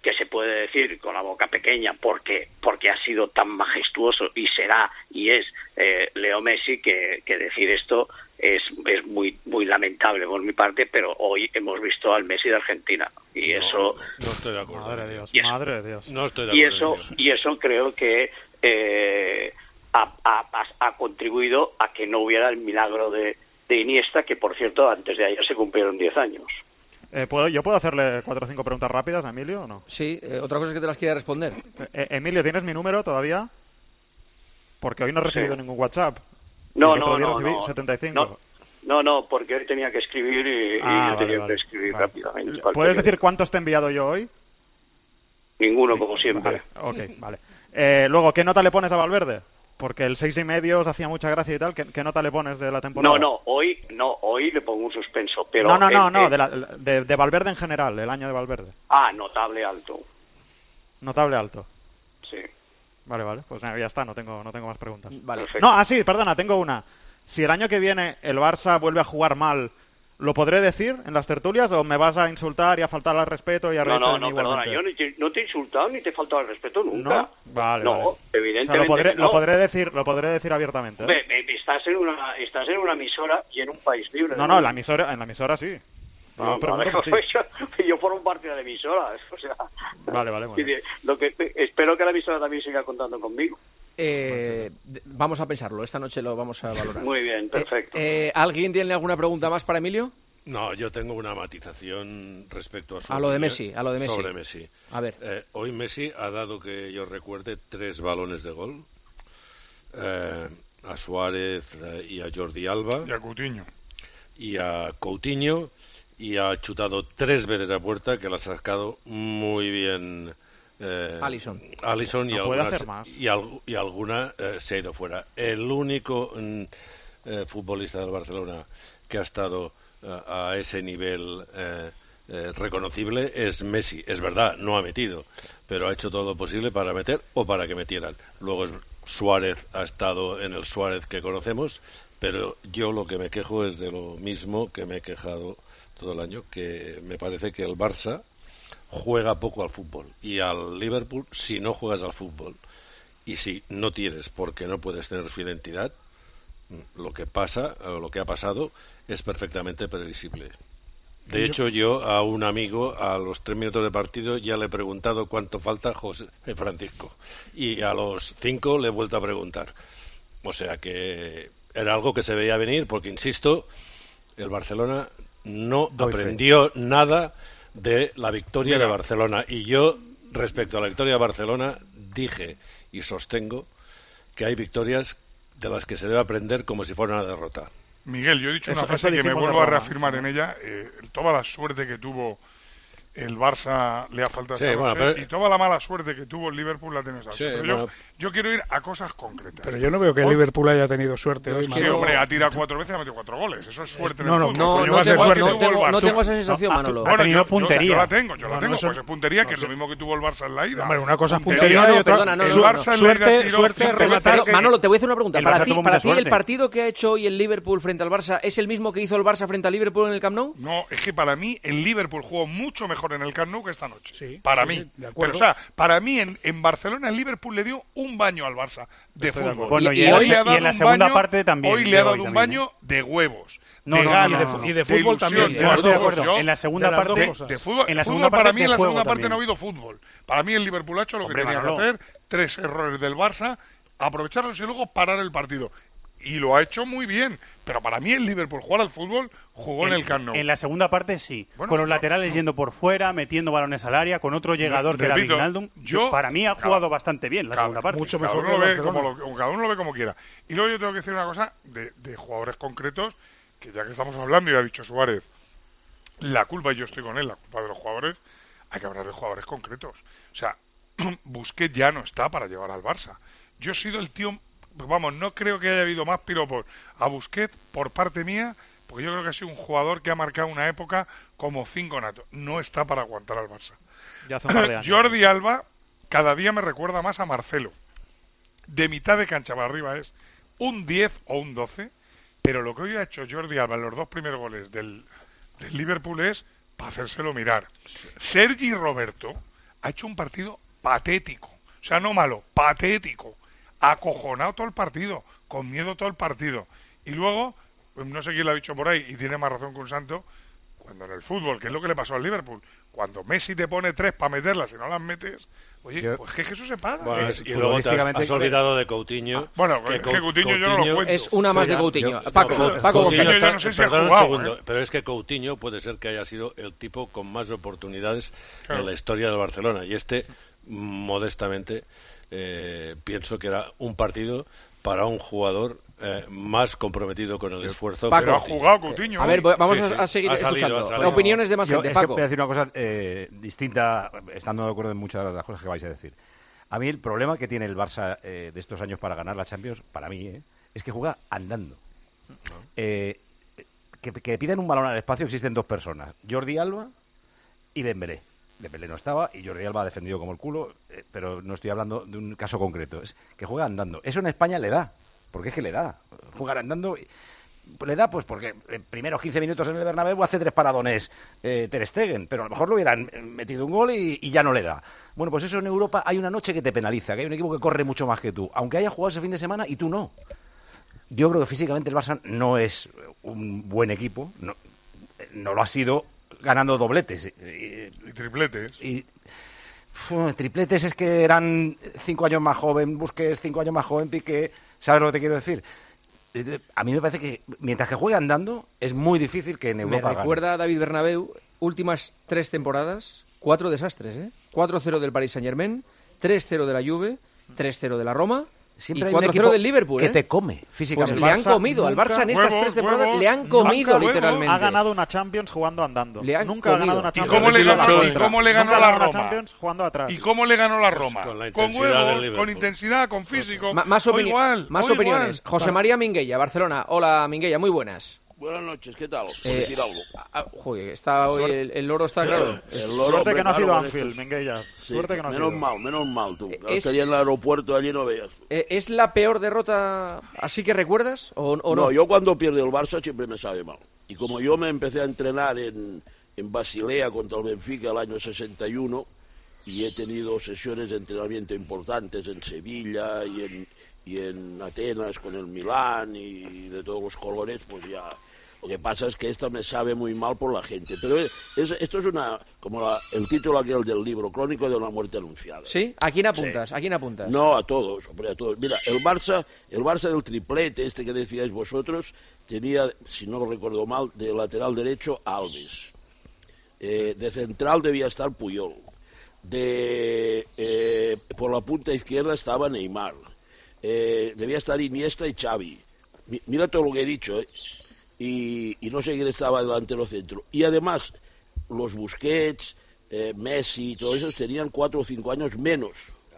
que se puede decir con la boca pequeña porque porque ha sido tan majestuoso y será y es eh, Leo Messi, que, que decir esto es es muy muy lamentable por mi parte, pero hoy hemos visto al Messi de Argentina y no, eso no estoy de acuerdo. Madre de Dios, eso, madre de Dios. No estoy de y acuerdo. eso y eso creo que eh, ha, ha, ha contribuido a que no hubiera el milagro de, de Iniesta, que por cierto antes de ayer se cumplieron diez años. Eh, ¿puedo, ¿Yo puedo hacerle cuatro o cinco preguntas rápidas a Emilio o no? Sí, eh, otra cosa es que te las quiera responder. Eh, Emilio, ¿tienes mi número todavía? Porque hoy no he recibido Sí. ningún WhatsApp. No, el otro no, día no, recibí no. setenta y cinco. No, no, no, porque hoy tenía que escribir y, y Ah, yo vale, tenía vale. que escribir Vale. rápidamente. para el ¿Puedes periódico. decir cuántos te he enviado yo hoy? Ninguno, como siempre. Vale, ok, vale. Eh, luego, ¿qué nota le pones a Valverde? Porque el seis y medio os hacía mucha gracia y tal. ¿Qué, qué nota le pones de la temporada? No, no, hoy no, hoy le pongo un suspenso, pero no, no, no, el- no, el- de, la- de, de Valverde en general, el año de Valverde. Ah, notable alto. Notable alto. Sí. Vale, vale, pues ya está, no tengo, no tengo más preguntas. Vale. No, ah, sí, perdona, tengo una. Si el año que viene el Barça vuelve a jugar mal, ¿lo podré decir en las tertulias o me vas a insultar y a faltar al respeto y a No, reírte no, de mí no, perdona, igualmente? yo ni te- no te he insultado ni te he faltado al respeto nunca. ¿No? Vale, No, vale. O evidentemente sea, lo podré, que no. lo podré decir, lo podré decir abiertamente. ¿eh? Ve, ve, estás en una estás en una emisora y en un país libre. No, no, en la emisora, en la emisora sí. Yo Ah, pregunto vale, por ti. pues yo, yo formo parte de la emisora, o sea, Vale, vale, muy bien. lo que espero que la emisora también siga contando conmigo. Eh, d- vamos a pensarlo, esta noche lo vamos a valorar. Muy bien, perfecto. Eh, ¿Alguien tiene alguna pregunta más para Emilio? No, yo tengo una matización respecto a su A lo de opinión Messi, a lo de Messi. sobre Messi. A ver. Eh, hoy Messi ha dado, que yo recuerde, tres balones de gol. Eh, a Suárez eh, y a Jordi Alba. Y a Coutinho. Y a Coutinho. Y ha chutado tres veces a puerta, que la ha sacado muy bien eh, Alisson. Alisson y No puede alguna, hacer más. y, al- y alguna eh, se ha ido fuera. El único mm, eh, futbolista del Barcelona que ha estado eh, a ese nivel eh, eh, reconocible es Messi. Es verdad, no ha metido, pero ha hecho todo lo posible para meter o para que metieran. Luego es- Suárez ha estado en el Suárez que conocemos, pero yo lo que me quejo es de lo mismo que me he quejado todo el año, que me parece que el Barça juega poco al fútbol, y al Liverpool, si no juegas al fútbol y si no tienes, porque no puedes tener su identidad, lo que pasa o lo que ha pasado es perfectamente previsible. De hecho, yo a un amigo a los tres minutos de partido ya le he preguntado cuánto falta José Francisco, y a los cinco le he vuelto a preguntar. O sea que era algo que se veía venir, porque insisto, el Barcelona no Doy fe. aprendió nada de la victoria Mira. de Barcelona. Y yo, respecto a la victoria de Barcelona, dije y sostengo que hay victorias de las que se debe aprender como si fuera una derrota. Miguel, yo he dicho Eso- una frase eso que me dijimos de vuelvo a Roma. reafirmar en ella. Eh, toda la suerte que tuvo el Barça le ha faltado Sí, esta bueno, noche, pero- y toda la mala suerte que tuvo el Liverpool la tiene esta Sí, noche. Pero bueno. yo, yo quiero ir a cosas concretas. Pero yo no veo que el Hoy- Liverpool haya tenido suerte hoy. Sí, Manolo. hombre, ha tirado cuatro veces y ha metido cuatro goles. Eso es suerte en No, el no, fútbol. No, Coño, no va a ser tengo, suerte. no tuvo el tengo- no Barça. tengo esa sensación, Ah, Manolo. ha tenido yo- yo- puntería. Yo, la tengo, yo la No, no, tengo. eso- pues es puntería, no, que es eso- lo mismo que tuvo el Barça en la ida. Hombre, una cosa es Puntería, puntería no, y otra perdona, no, el no, no, Barça no. en suerte, Liga tiró suerte, cinco rematar. veces. Pero, Manolo, te voy a hacer una pregunta. El Para Barça ti, tuvo para mucha ti el suerte. partido que ha hecho hoy el Liverpool frente al Barça es el mismo que hizo el Barça frente al Liverpool en el Camp Nou? No, es que para mí el Liverpool jugó mucho mejor en el Camp Nou que esta noche. Sí, para sí, mí. sí, de Pero, acuerdo. o sea, para mí en, en Barcelona el Liverpool le dio un baño al Barça de Estoy de fútbol. acuerdo. Bueno, y Y en la hoy se- le ha y dado en la un segunda baño- parte también, Hoy de le ha hoy dado un también, baño de huevos. No, de no, no, ganas, no, de, no, no. Y de fútbol ilusión, también, de de Yo las estoy de dos acuerdo. cosas. En la segunda De las parte, dos de, cosas. de fútbol, en la fútbol segunda para parte mí de en la juego segunda parte también. no ha habido fútbol. Para mí el Liverpool ha hecho lo Hombre, que tenía Manolo. que hacer, tres errores del Barça, aprovecharlos y luego parar el partido. Y lo ha hecho muy bien. Pero para mí el Liverpool jugar al fútbol jugó en, el Camp Nou. En la segunda parte sí, Bueno, con los no, laterales no. yendo por fuera, metiendo balones al área, con otro llegador que repito, era Wijnaldum. yo- Para mí ha cada- jugado bastante bien la cada- segunda parte. mucho Cada mejor uno, que lo el ve como Barcelona. lo- cada uno lo ve como quiera. Y luego yo tengo que decir una cosa de, de jugadores concretos, que ya que estamos hablando, y ha dicho Suárez, la culpa, y yo estoy con él, la culpa de los jugadores, hay que hablar de jugadores concretos. O sea, Busquets ya no está para llevar al Barça. Yo he sido el tío, vamos, no creo que haya habido más piropos a Busquets por parte mía, porque yo creo que ha sido un jugador que ha marcado una época como cinco natos. No está para aguantar al Barça. Ya hace un par de años. Jordi Alba cada día me recuerda más a Marcelo. De mitad de cancha para arriba es un diez o un doce, pero lo que hoy ha hecho Jordi Alba en los dos primeros goles del, del Liverpool es para hacérselo mirar. Sergi Roberto ha hecho un partido patético. O sea, no malo, patético. Acojonado todo el partido, con miedo todo el partido. Y luego, pues no sé quién lo ha dicho por ahí, y tiene más razón que un santo, cuando en el fútbol, que es lo que le pasó al Liverpool, cuando Messi te pone tres para meterlas y no las metes, oye, yo, pues que eso se paga. Bueno, eh, y luego te has, has olvidado de Coutinho. Ah, bueno, que, que Coutinho yo no lo cuento. Es una más de Coutinho. Yo, Paco, no, Paco Coutinho está, yo no sé si perdón ha jugado, un segundo, ¿eh? pero es que Coutinho puede ser que haya sido el tipo con más oportunidades claro. en la historia del Barcelona. Y este, modestamente, eh, pienso que era un partido para un jugador eh, más comprometido con el esfuerzo. Paco, pero ha jugado Coutinho. A ver, vamos sí, sí. a seguir ha salido, escuchando. Opiniones de más Yo, gente, es Paco. Que voy a decir una cosa eh, distinta, estando de acuerdo en muchas de las cosas que vais a decir. A mí el problema que tiene el Barça eh, de estos años para ganar la Champions, para mí, eh, es que juega andando. No. Eh, que, que piden un balón al espacio existen dos personas, Jordi Alba y Dembélé. Dembélé no estaba y Jordi Alba ha defendido como el culo, eh, pero no estoy hablando de un caso concreto. Es que juega andando. Eso en España le da, porque es que le da. Jugar andando le da, pues porque en primeros quince minutos en el Bernabéu hace tres paradones eh, Ter Stegen, pero a lo mejor lo hubieran metido un gol y, y ya no le da. Bueno, pues eso en Europa hay una noche que te penaliza, que hay un equipo que corre mucho más que tú, aunque haya jugado ese fin de semana y tú no. Yo creo que físicamente el Barça no es un buen equipo, no, no lo ha sido ganando dobletes. Y, y tripletes. Y, uf, tripletes es que eran cinco años más joven, Busquets cinco años más joven, Piqué, ¿sabes lo que te quiero decir? A mí me parece que mientras que juegue andando es muy difícil que en Europa me recuerda gane. A David Bernabéu, últimas tres temporadas, cuatro desastres, ¿eh? cuatro cero del Paris Saint-Germain, tres cero de la Juve, tres cero de la Roma. Siempre y cuatro cero del Liverpool, que ¿eh? te come físicamente. Pues le han comido al Barça en estas huevos, tres temporadas, huevos, le han comido huevos. literalmente. Ha ganado una Champions jugando andando. Le han Nunca comido. ha ganado una ¿Y Champions. cómo le ganó, ¿y cómo le ganó Nunca la una Roma? Champions jugando atrás. ¿Y cómo le ganó la Roma? Con la con intensidad del huevos, Liverpool. con intensidad, con físico. M- más o opini- igual, más o opiniones. igual. José María Minguella, Barcelona. Hola, Minguella, muy buenas. Buenas noches, ¿qué tal? Por Eh, decir algo. ah, joder, está hoy el, el loro está claro. El loro, Suerte que no ha sido claro, Anfield, estos- Minguella. Sí, Suerte que no ha menos sido. mal, menos mal, tú. Es- Estaría en el aeropuerto allí no veas. Eh, ¿Es la peor derrota así que recuerdas o, o no? No, yo cuando pierde el Barça siempre me sabe mal. Y como yo me empecé a entrenar en, en Basilea contra el Benfica el año sesenta y uno, y he tenido sesiones de entrenamiento importantes en Sevilla y en, y en Atenas con el Milán y de todos los colores, pues ya... Lo que pasa es que esta me sabe muy mal por la gente. Pero es, esto es una como la, el título aquel del libro, Crónico de una muerte anunciada. ¿Sí? ¿A quién apuntas? Sí. ¿A quién apuntas? No, a todos, hombre, a todos. Mira, el Barça, el Barça del triplete, este que decíais vosotros, tenía, si no lo recuerdo mal, de lateral derecho a Alves. Eh, de central debía estar Puyol. De eh, por la punta izquierda estaba Neymar. Eh, debía estar Iniesta y Xavi. Mi, mira todo lo que he dicho, ¿eh? Y, y no sé quién estaba delantero centro. Y además, los Busquets, eh, Messi, todos esos tenían cuatro o cinco años menos.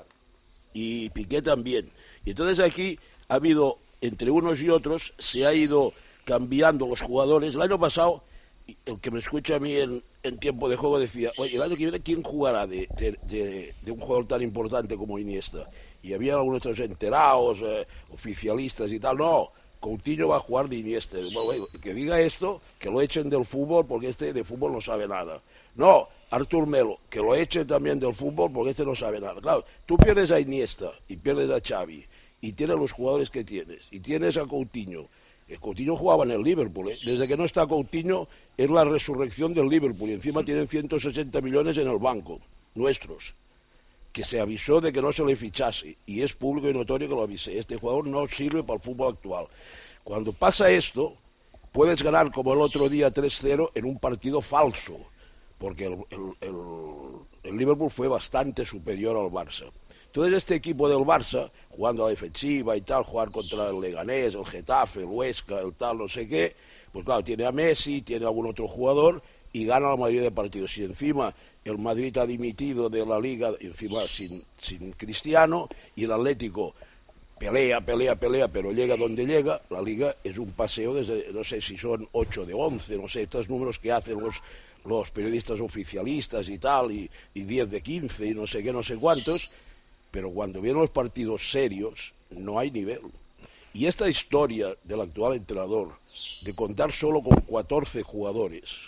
Y Piqué también. Y entonces aquí ha habido, entre unos y otros, se ha ido cambiando los jugadores. El año pasado, el que me escucha a mí en, en tiempo de juego decía, oye, el año que viene, ¿quién jugará de, de, de, de un jugador tan importante como Iniesta? Y había algunos de estos enterados, eh, oficialistas y tal. No, Coutinho va a jugar de Iniesta. Bueno, que diga esto, que lo echen del fútbol porque este de fútbol no sabe nada. No, Artur Melo, que lo echen también del fútbol porque este no sabe nada. Claro, tú pierdes a Iniesta y pierdes a Xavi y tienes los jugadores que tienes y tienes a Coutinho. El Coutinho jugaba en el Liverpool, ¿eh? Desde que no está Coutinho es la resurrección del Liverpool y encima tienen ciento sesenta millones en el banco, nuestros, que se avisó de que no se le fichase, y es público y notorio que lo avisé. Este jugador no sirve para el fútbol actual. Cuando pasa esto, puedes ganar como el otro día tres cero en un partido falso, porque el, el, el, el Liverpool fue bastante superior al Barça. Entonces este equipo del Barça, jugando a la defensiva y tal, jugar contra el Leganés, el Getafe, el Huesca, el tal, no sé qué, pues claro, tiene a Messi, tiene a algún otro jugador y gana la mayoría de partidos. Y encima el Madrid ha dimitido de la Liga, encima sin, sin Cristiano, y el Atlético pelea, pelea, pelea, pero llega donde llega. La Liga es un paseo desde, no sé si son ocho de once, no sé, estos números que hacen los, los periodistas oficialistas y tal, y, y diez de quince y no sé qué, no sé cuántos, pero cuando vienen los partidos serios no hay nivel. Y esta historia del actual entrenador de contar solo con catorce jugadores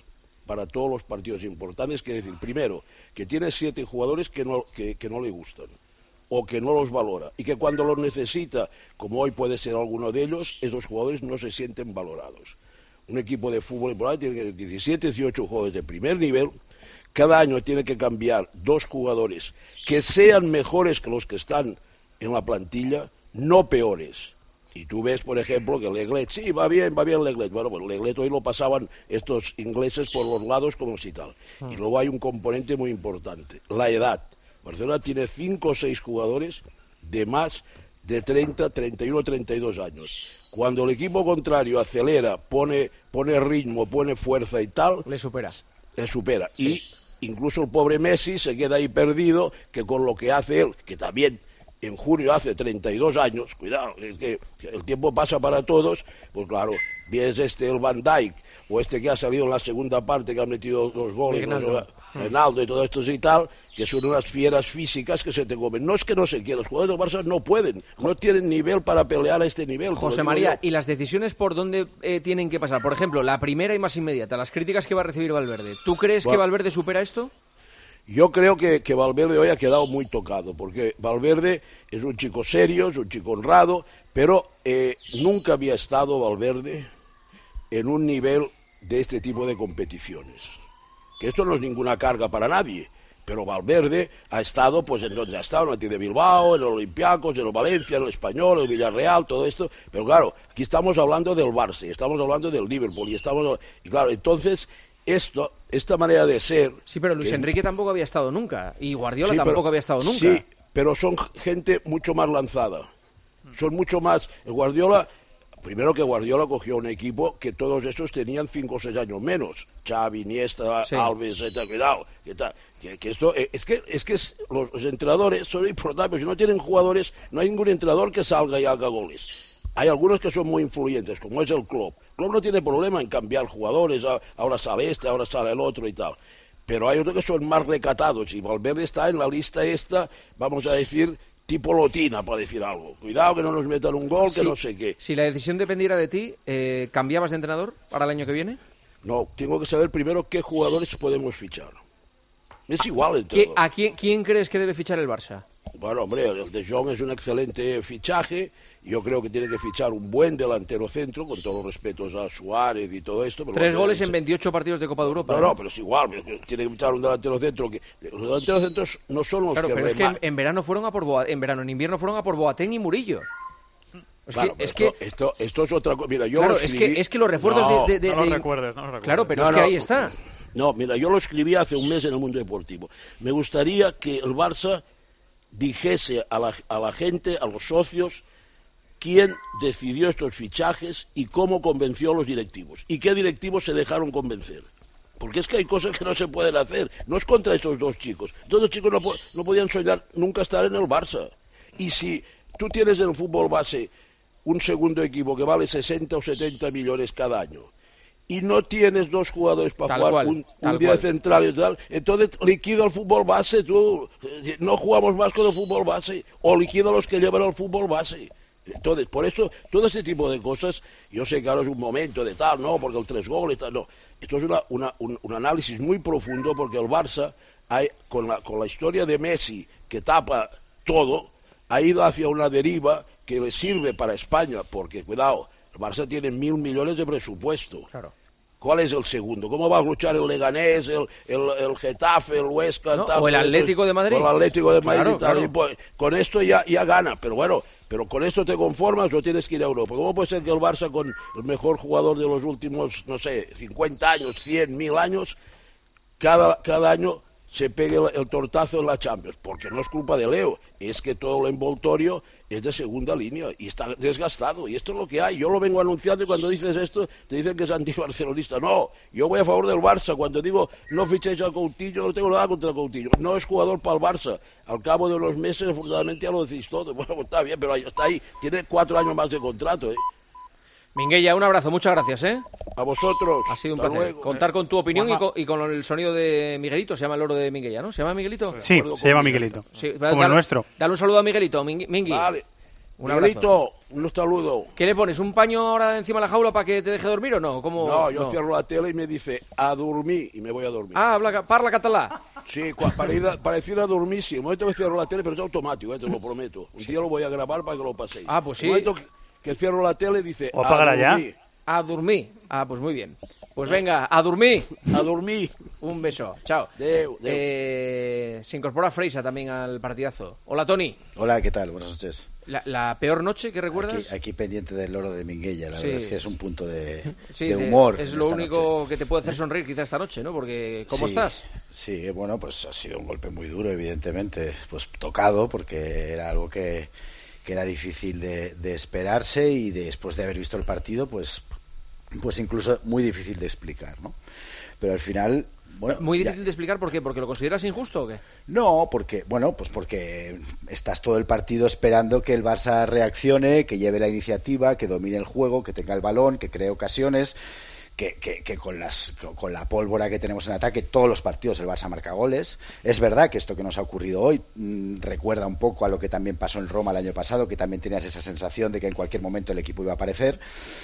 para todos los partidos importantes, que decir, primero, que tiene siete jugadores que no, que, que no le gustan o que no los valora, y que cuando los necesita, como hoy puede ser alguno de ellos, esos jugadores no se sienten valorados. Un equipo de fútbol importante tiene diecisiete, dieciocho jugadores de primer nivel, cada año tiene que cambiar dos jugadores que sean mejores que los que están en la plantilla, no peores. Y tú ves, por ejemplo, que Lenglet, sí, va bien, va bien Lenglet. Bueno, pues Lenglet hoy lo pasaban estos ingleses por los lados como si tal. Ah. Y luego hay un componente muy importante, la edad. Barcelona tiene cinco o seis jugadores de más de treinta, treinta y uno, treinta y dos años. Cuando el equipo contrario acelera, pone, pone ritmo, pone fuerza y tal... Le supera. Le supera. Sí. Y incluso el pobre Messi se queda ahí perdido, que con lo que hace él, que también... en junio hace treinta y dos años, cuidado, es que el tiempo pasa para todos, pues claro, bien es este el Van Dijk, o este que ha salido en la segunda parte, que ha metido los goles, los, Ronaldo y todo esto y tal, que son unas fieras físicas que se te comen. No es que no se quieran, los jugadores del Barça no pueden, no tienen nivel para pelear a este nivel. José María, ¿y las decisiones por dónde eh, tienen que pasar? Por ejemplo, la primera y más inmediata, las críticas que va a recibir Valverde. ¿Tú crees bueno, que Valverde supera esto? Yo creo que, que Valverde hoy ha quedado muy tocado, porque Valverde es un chico serio, es un chico honrado, pero eh, nunca había estado Valverde en un nivel de este tipo de competiciones. Que esto no es ninguna carga para nadie, pero Valverde ha estado pues en donde ha estado, en el Athletic de Bilbao, en el Olympiacos, en el Valencia, en el Español, en el Villarreal, todo esto, pero claro, aquí estamos hablando del Barça, estamos hablando del Liverpool, y estamos, y claro, entonces... Esto, esta manera de ser... Sí, pero Luis que... Enrique tampoco había estado nunca, y Guardiola sí, tampoco pero, había estado nunca. Sí, pero son gente mucho más lanzada. Son mucho más... El Guardiola... Primero que Guardiola cogió un equipo que todos esos tenían cinco o seis años menos. Xavi, Iniesta, sí. Alves, etcétera. Cuidado. Que, que, que esto, es que, es que es, los, los entrenadores son importantes. Si no tienen jugadores, no hay ningún entrenador que salga y haga goles. Hay algunos que son muy influyentes, como es el Klopp. Klopp no tiene problema en cambiar jugadores, ahora sale este, ahora sale el otro y tal. Pero hay otros que son más recatados, y Valverde está en la lista esta, vamos a decir, tipo Lotina, para decir algo. Cuidado que no nos metan un gol, que sí, no sé qué. Si la decisión dependiera de ti, eh, ¿cambiabas de entrenador para el año que viene? No, tengo que saber primero qué jugadores podemos fichar. Es igual el entrenador. ¿A quién, quién crees que debe fichar el Barça? Bueno, hombre, el de Jong es un excelente fichaje. Yo creo que tiene que fichar un buen delantero centro, con todos los respetos a Suárez y todo esto. Pero Tres bueno, goles en veintiocho partidos de Copa de Europa. No, no, pero es igual. Tiene que fichar un delantero centro. Que los delanteros centros no son los claro, que pero reman. es que en, en verano fueron a por Boa, en verano, en invierno fueron a por Boateng y Murillo. Es claro, que, es esto, que esto, esto es otra cosa. Mira, yo claro, lo escribí... es que es que los refuerzos no, de, de, de, no lo de... recuerdes, no lo recuerdes. Claro, pero no, es que no, ahí está. No, mira, yo lo escribí hace un mes en el Mundo Deportivo. Me gustaría que el Barça dijese a la, a la gente, a los socios, quién decidió estos fichajes y cómo convenció a los directivos. Y qué directivos se dejaron convencer. Porque es que hay cosas que no se pueden hacer. No es contra esos dos chicos. Estos dos chicos no, no podían soñar nunca estar en el Barça. Y si tú tienes en el fútbol base un segundo equipo que vale sesenta o setenta millones cada año, y no tienes dos jugadores para tal jugar cual, un, un día central y tal, entonces liquida el fútbol base, tú. No jugamos más con el fútbol base, o liquida a los que llevan al fútbol base. Entonces, por esto, todo este tipo de cosas, yo sé que ahora es un momento de tal, no, porque el tres goles, tal, no. Esto es una, una, un, un análisis muy profundo, porque el Barça, hay, con, la, con la historia de Messi, que tapa todo, ha ido hacia una deriva que le sirve para España, porque, cuidado, el Barça tiene mil millones de presupuesto. Claro. ¿Cuál es el segundo? ¿Cómo va a luchar el Leganés, el, el, el Getafe, el Huesca? No, tal, o el Atlético de Madrid. O el Atlético de Madrid. Claro, tal, claro. Y pues, con esto ya, ya gana, pero bueno, pero con esto te conformas o tienes que ir a Europa. ¿Cómo puede ser que el Barça, con el mejor jugador de los últimos, no sé, cincuenta años, cien, mil años, cada, cada año se pegue el, el tortazo en la Champions? Porque no es culpa de Leo, es que todo el envoltorio es de segunda línea y está desgastado, y esto es lo que hay. Yo lo vengo anunciando, y cuando dices esto te dicen que es antibarcelonista. No, yo voy a favor del Barça. Cuando digo no fichéis a Coutinho, no tengo nada contra Coutinho, no es jugador para el Barça. Al cabo de unos meses, afortunadamente, ya lo decís todo. Bueno, está bien, pero ahí está ahí, tiene cuatro años más de contrato, ¿eh? Minguella, un abrazo, muchas gracias, ¿eh? A vosotros. Ha sido un Hasta placer luego, contar ¿eh? con tu opinión y Juanma. con, y con el sonido de Miguelito. Se llama el loro de Minguella, ¿no? ¿Se llama Miguelito? Sí, se llama Miguelito. Sí, Como dale, el nuestro. Dale un saludo a Miguelito, Mingui. Vale. Un abrazo. Miguelito, un saludo. ¿Qué le pones? ¿Un paño ahora encima de la jaula para que te deje dormir o no? ¿Cómo? No, yo cierro la tele y me dice a dormir y me voy a dormir. Ah, habla, parla català. Sí, para ir a, para ir a dormir, sí. Un momento que cierro la tele, pero es automático, eh, te lo prometo. Un día lo voy a grabar para que lo paséis. Ah, pues sí. Un momento que, que cierro la tele dice ¿O apagará ya? A dormir. Ah, pues muy bien. Pues venga, a dormir. A dormir. Un beso. Chao. Deu, deu. Eh, se incorpora Freisa también al partidazo. Hola, Tony. Hola, ¿qué tal? Buenas noches. ¿La, la peor noche que recuerdas? Aquí, aquí pendiente del loro de Minguella, la Sí. verdad es que es un punto de, Sí, de humor. Es en lo esta único noche. que te puede hacer sonreír quizá esta noche, ¿no? Porque, ¿cómo Sí, estás? Sí, bueno, pues ha sido un golpe muy duro, evidentemente. Pues tocado, porque era algo que, que era difícil de, de esperarse y después de haber visto el partido, pues, pues incluso muy difícil de explicar, ¿no? Pero al final... Bueno, Muy ya- difícil de explicar por qué, porque lo consideras injusto o qué. No, porque, bueno, pues porque estás todo el partido esperando que el Barça reaccione, que lleve la iniciativa, que domine el juego, que tenga el balón, que cree ocasiones, que, que, que con, las, con la pólvora que tenemos en ataque, todos los partidos el Barça marca goles. Es verdad que esto que nos ha ocurrido hoy mmm, recuerda un poco a lo que también pasó en Roma el año pasado, que también tenías esa sensación de que en cualquier momento el equipo iba a aparecer.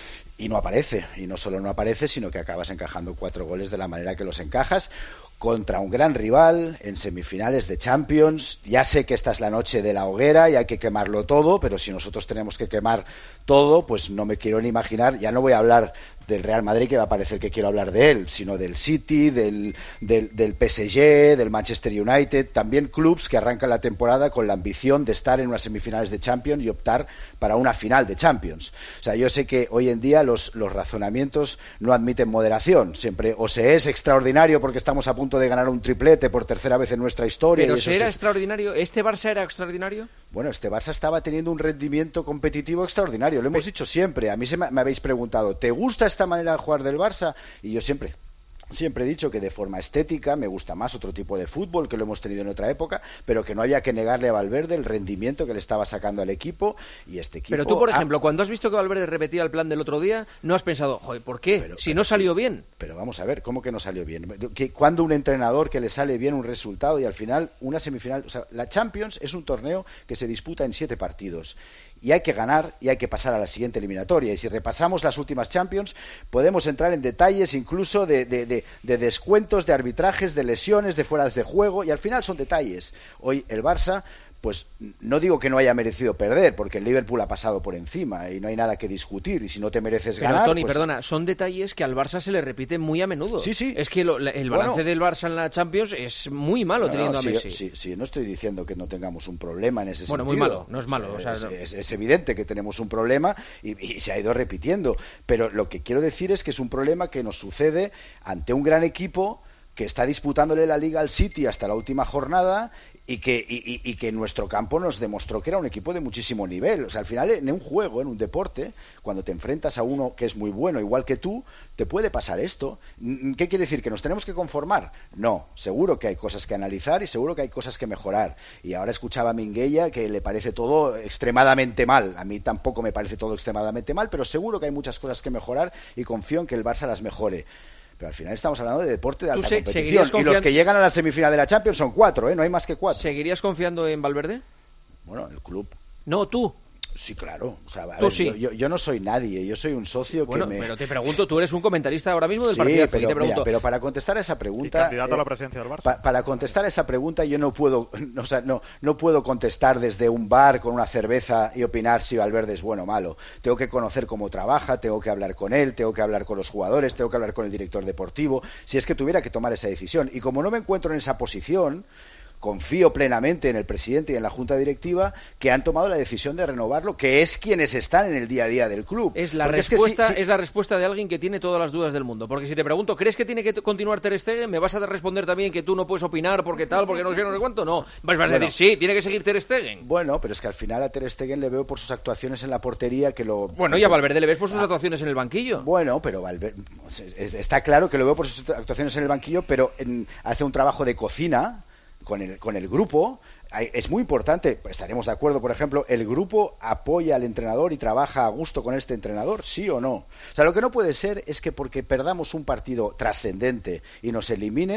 Y no aparece, y no solo no aparece, sino que acabas encajando cuatro goles de la manera que los encajas contra un gran rival en semifinales de Champions. Ya sé que esta es la noche de la hoguera y hay que quemarlo todo, pero si nosotros tenemos que quemar todo, pues no me quiero ni imaginar. Ya no voy a hablar del Real Madrid, que va a parecer que quiero hablar de él, sino del City, del, del, del P S G, del Manchester United, también clubs que arrancan la temporada con la ambición de estar en unas semifinales de Champions y optar para una final de Champions. O sea, yo sé que hoy en día los, los razonamientos no admiten moderación. Siempre o se es extraordinario porque estamos a punto de ganar un triplete por tercera vez en nuestra historia. Pero y eso si era es... extraordinario, ¿este Barça era extraordinario? Bueno, este Barça estaba teniendo un rendimiento competitivo extraordinario, lo hemos dicho siempre. A mí se me, me habéis preguntado, ¿te gusta esta manera de jugar del Barça? Y yo siempre... Siempre he dicho que de forma estética me gusta más otro tipo de fútbol, que lo hemos tenido en otra época, pero que no había que negarle a Valverde el rendimiento que le estaba sacando al equipo y este equipo... Pero tú, por ha- ejemplo, cuando has visto que Valverde repetía el plan del otro día, no has pensado, joder, ¿por qué? Pero- si pero no salió sí. bien. Pero vamos a ver, ¿cómo que no salió bien? Que cuando un entrenador que le sale bien un resultado y al final una semifinal... O sea, la Champions es un torneo que se disputa en siete partidos. Y hay que ganar y hay que pasar a la siguiente eliminatoria. Y si repasamos las últimas Champions, podemos entrar en detalles incluso de, de, de, de descuentos, de arbitrajes, de lesiones, de fueras de juego. Y al final son detalles. Hoy el Barça... Pues no digo que no haya merecido perder, porque el Liverpool ha pasado por encima y no hay nada que discutir. Y si no te mereces Pero, ganar... Tony, pues... perdona, son detalles que al Barça se le repiten muy a menudo. Sí, sí. Es que lo- la- el balance Bueno. del Barça en la Champions es muy malo No, teniendo no, a sí, Messi. Sí, sí, no estoy diciendo que no tengamos un problema en ese Bueno, sentido. muy malo, no es malo, o sea, es, no. es- es evidente que tenemos un problema y, y se ha ido repitiendo. Pero lo que quiero decir es que es un problema que nos sucede ante un gran equipo que está disputándole la Liga al City hasta la última jornada y que, y, y- y que en nuestro campo nos demostró que era un equipo de muchísimo nivel. O sea, al final en un juego, en un deporte, cuando te enfrentas a uno que es muy bueno, igual que tú, te puede pasar esto. ¿Qué quiere decir? ¿Que nos tenemos que conformar? No, seguro que hay cosas que analizar y seguro que hay cosas que mejorar. Y ahora escuchaba a Minguella que le parece todo extremadamente mal. A mí tampoco me parece todo extremadamente mal, pero seguro que hay muchas cosas que mejorar y confío en que el Barça las mejore. Pero al final estamos hablando de deporte de ¿Tú alta se- competición. seguirías Y los confiando- que llegan a la semifinal de la Champions son cuatro, ¿eh? No hay más que cuatro. ¿Seguirías confiando en Valverde? Bueno, el club. No, tú. Sí, claro. O sea, a Tú ver, sí. yo, yo- yo no soy nadie, yo soy un socio Bueno, que me... pero te pregunto, tú eres un comentarista ahora mismo del Sí, partido. pero, y te pregunto, mira, pero para contestar a esa pregunta... Y candidato a la eh, presidencia del Barça. pa- para contestar a esa pregunta yo no puedo, o sea, no, no puedo contestar desde un bar con una cerveza y opinar si Valverde es bueno o malo. Tengo que conocer cómo trabaja, tengo que hablar con él, tengo que hablar con los jugadores, tengo que hablar con el director deportivo, si es que tuviera que tomar esa decisión. Y como no me encuentro en esa posición, confío plenamente en el presidente y en la junta directiva que han tomado la decisión de renovarlo, que es quienes están en el día a día del club. es la Porque es que respuesta si- si- es la respuesta de alguien que tiene todas las dudas del mundo. Porque si te pregunto, ¿crees que tiene que t- continuar Ter Stegen? ¿Me vas a responder también que tú no puedes opinar porque tal, porque no sé, no sé cuánto? No. Vas, vas a Bueno. decir, sí, tiene que seguir Ter Stegen. Bueno, pero es que al final a Ter Stegen le veo por sus actuaciones en la portería que lo... Bueno, y a Valverde le ves por sus actuaciones en el banquillo. Bueno, pero Valverde, es- es- está claro que lo veo por sus actuaciones en el banquillo, pero en- hace un trabajo de cocina con el, con el grupo. Hay- Es muy importante, estaremos de acuerdo, por ejemplo, ¿el grupo apoya al entrenador y trabaja a gusto con este entrenador? ¿Sí o no? O sea, lo que no puede ser es que porque perdamos un partido trascendente y nos eliminen,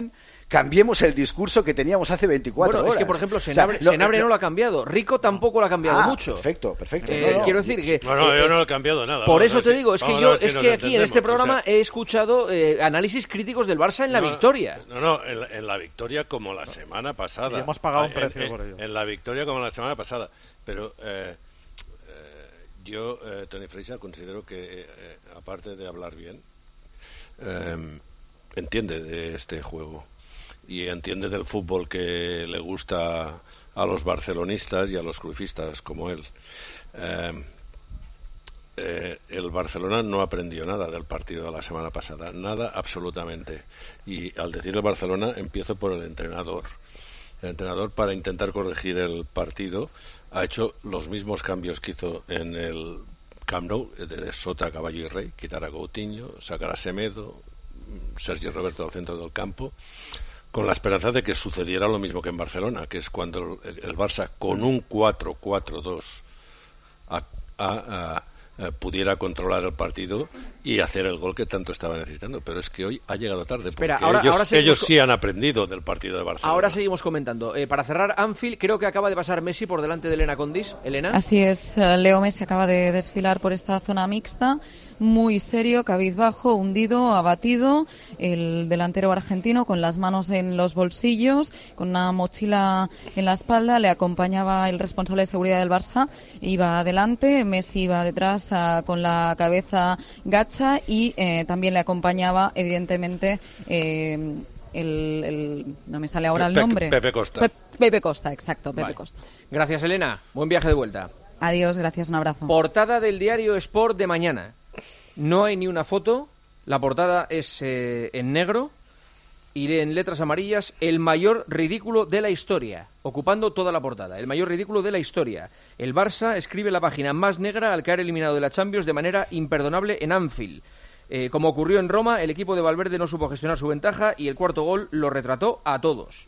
cambiemos el discurso que teníamos hace veinticuatro bueno, horas. Es que, por ejemplo, Senabre, o sea, no, Senabre no, no lo ha cambiado. Rico tampoco lo ha cambiado ah, mucho. Perfecto, perfecto. Eh, no, no. Quiero decir que... No, no, eh, yo no he cambiado nada. Por eso te si, digo, es que yo es si que aquí en este programa o sea, he escuchado eh, análisis críticos del Barça en la no, victoria. No, no, en la, en la victoria como la semana pasada. Y hemos pagado un en, precio en, por ello. En la victoria como la semana pasada. Pero eh, eh, yo, eh, Toni Freixa, considero que, eh, aparte de hablar bien, eh, entiende de este juego y entiende del fútbol que le gusta a los barcelonistas y a los cruifistas como él. Eh, eh, el Barcelona no aprendió nada del partido de la semana pasada, nada absolutamente. Y al decir el Barcelona, empiezo por el entrenador. El entrenador, para intentar corregir el partido, ha hecho los mismos cambios que hizo en el Camp Nou, de Sota, Caballo y Rey, quitar a Coutinho, sacar a Semedo, Sergio Roberto al centro del campo, con la esperanza de que sucediera lo mismo que en Barcelona, que es cuando el, el Barça, con un cuatro cuatro dos, a, a, a, a, pudiera controlar el partido y hacer el gol que tanto estaba necesitando. Pero es que hoy ha llegado tarde, porque Espera, ahora, ellos, ahora ellos sí han aprendido del partido de Barcelona. Ahora seguimos comentando. Eh, para cerrar, Anfield, creo que acaba de pasar Messi por delante de Elena Condis. Elena. Así es, Leo Messi acaba de desfilar por esta zona mixta, muy serio, cabizbajo, hundido, abatido, el delantero argentino con las manos en los bolsillos, con una mochila en la espalda, le acompañaba el responsable de seguridad del Barça, iba adelante, Messi iba detrás uh, con la cabeza gacha y eh, también le acompañaba, evidentemente, eh, el, el... no me sale ahora el nombre. Pepe Costa. Pe Pepe Costa, exacto, Pepe Vale. Costa. Gracias, Elena. Buen viaje de vuelta. Adiós, gracias, un abrazo. Portada del diario Sport de mañana. No hay ni una foto, la portada es eh, en negro y en letras amarillas el mayor ridículo de la historia, ocupando toda la portada, el mayor ridículo de la historia. El Barça escribe la página más negra al quedar eliminado de la Champions de manera imperdonable en Anfield. Eh, como ocurrió en Roma, el equipo de Valverde no supo gestionar su ventaja y el cuarto gol lo retrató a todos.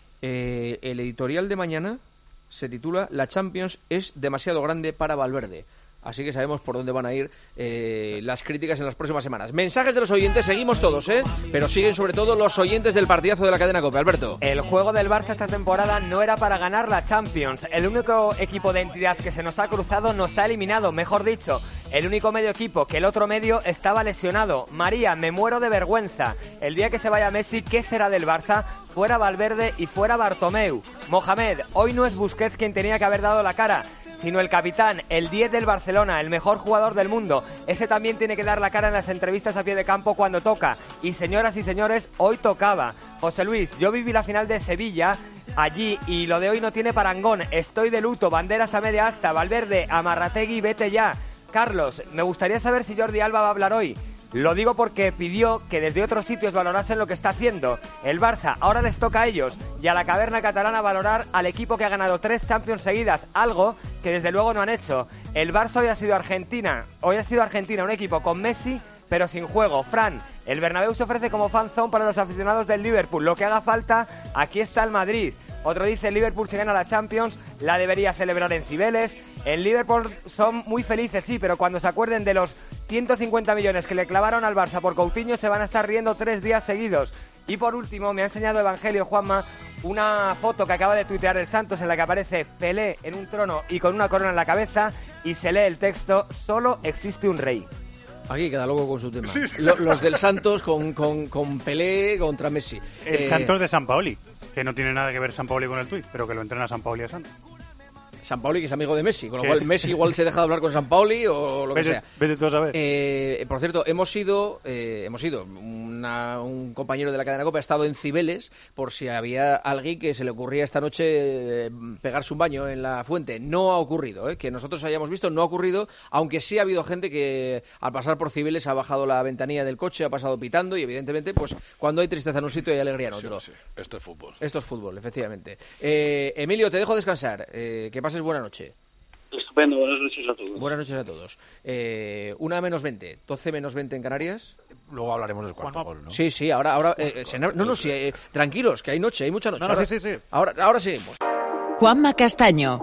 Eh, el editorial de mañana se titula La Champions es demasiado grande para Valverde. Así que sabemos por dónde van a ir eh, las críticas en las próximas semanas. Mensajes de los oyentes, seguimos todos, ¿eh? Pero siguen sobre todo los oyentes del partidazo de la cadena COPE. Alberto. El juego del Barça esta temporada no era para ganar la Champions. El único equipo de entidad que se nos ha cruzado nos ha eliminado, mejor dicho. El único medio equipo que el otro medio estaba lesionado. María, me muero de vergüenza. El día que se vaya Messi, ¿qué será del Barça? Fuera Valverde y fuera Bartomeu. Mohamed, hoy no es Busquets quien tenía que haber dado la cara, sino el capitán, el diez del Barcelona, el mejor jugador del mundo. Ese también tiene que dar la cara en las entrevistas a pie de campo cuando toca. Y señoras y señores, hoy tocaba. José Luis, yo viví la final de Sevilla allí y lo de hoy no tiene parangón. Estoy de luto, banderas a media asta, Valverde, Amarrategui, vete ya. Carlos, me gustaría saber si Jordi Alba va a hablar hoy. Lo digo porque pidió que desde otros sitios valorasen lo que está haciendo el Barça. Ahora les toca a ellos y a la caverna catalana valorar al equipo que ha ganado tres Champions seguidas, algo que desde luego no han hecho. El Barça hoy ha sido Argentina, hoy ha sido Argentina un equipo con Messi pero sin juego. Fran, el Bernabéu se ofrece como fan zone para los aficionados del Liverpool. Lo que haga falta, aquí está el Madrid. Otro dice, el Liverpool si gana la Champions la debería celebrar en Cibeles. En Liverpool son muy felices, sí, pero cuando se acuerden de los ciento cincuenta millones que le clavaron al Barça por Coutinho se van a estar riendo tres días seguidos. Y por último, me ha enseñado Evangelio Juanma una foto que acaba de tuitear el Santos en la que aparece Pelé en un trono y con una corona en la cabeza y se lee el texto, solo existe un rey. Aquí queda loco con su tema. Sí, sí. Lo, los del Santos con, con, con Pelé contra Messi. El eh, Santos de Sampaoli, que no tiene nada que ver Sampaoli con el tuit, pero que lo entrena Sampaoli a Santos. Sampaoli, que es amigo de Messi, con lo ¿Qué cual es? Messi igual se deja de hablar con Sampaoli o lo que vete, sea. Vete tú a saber. Eh, por cierto, hemos ido, eh, hemos ido, una, un compañero de la cadena COPE ha estado en Cibeles por si había alguien que se le ocurría esta noche eh, pegarse un baño en la fuente. No ha ocurrido, eh, que nosotros hayamos visto, no ha ocurrido, aunque sí ha habido gente que al pasar por Cibeles ha bajado la ventanilla del coche, ha pasado pitando y evidentemente, pues cuando hay tristeza en un sitio hay alegría en otro. Sí, sí. Esto es fútbol. Esto es fútbol, efectivamente. Eh, Emilio, te dejo descansar, eh, que pases buena noche. Estupendo, buenas noches a todos. Buenas noches a todos. Eh, una menos veinte, doce menos veinte en Canarias. Luego hablaremos del cuarto gol, ¿no? Sí, sí, ahora... ahora eh, se, no, no, sí, eh, tranquilos, que hay noche, hay mucha noche. No, no, ahora, sí, sí, sí. Ahora, ahora seguimos. Juanma Castaño.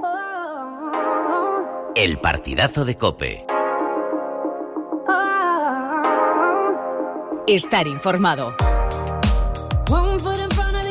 El partidazo de COPE. Estar informado.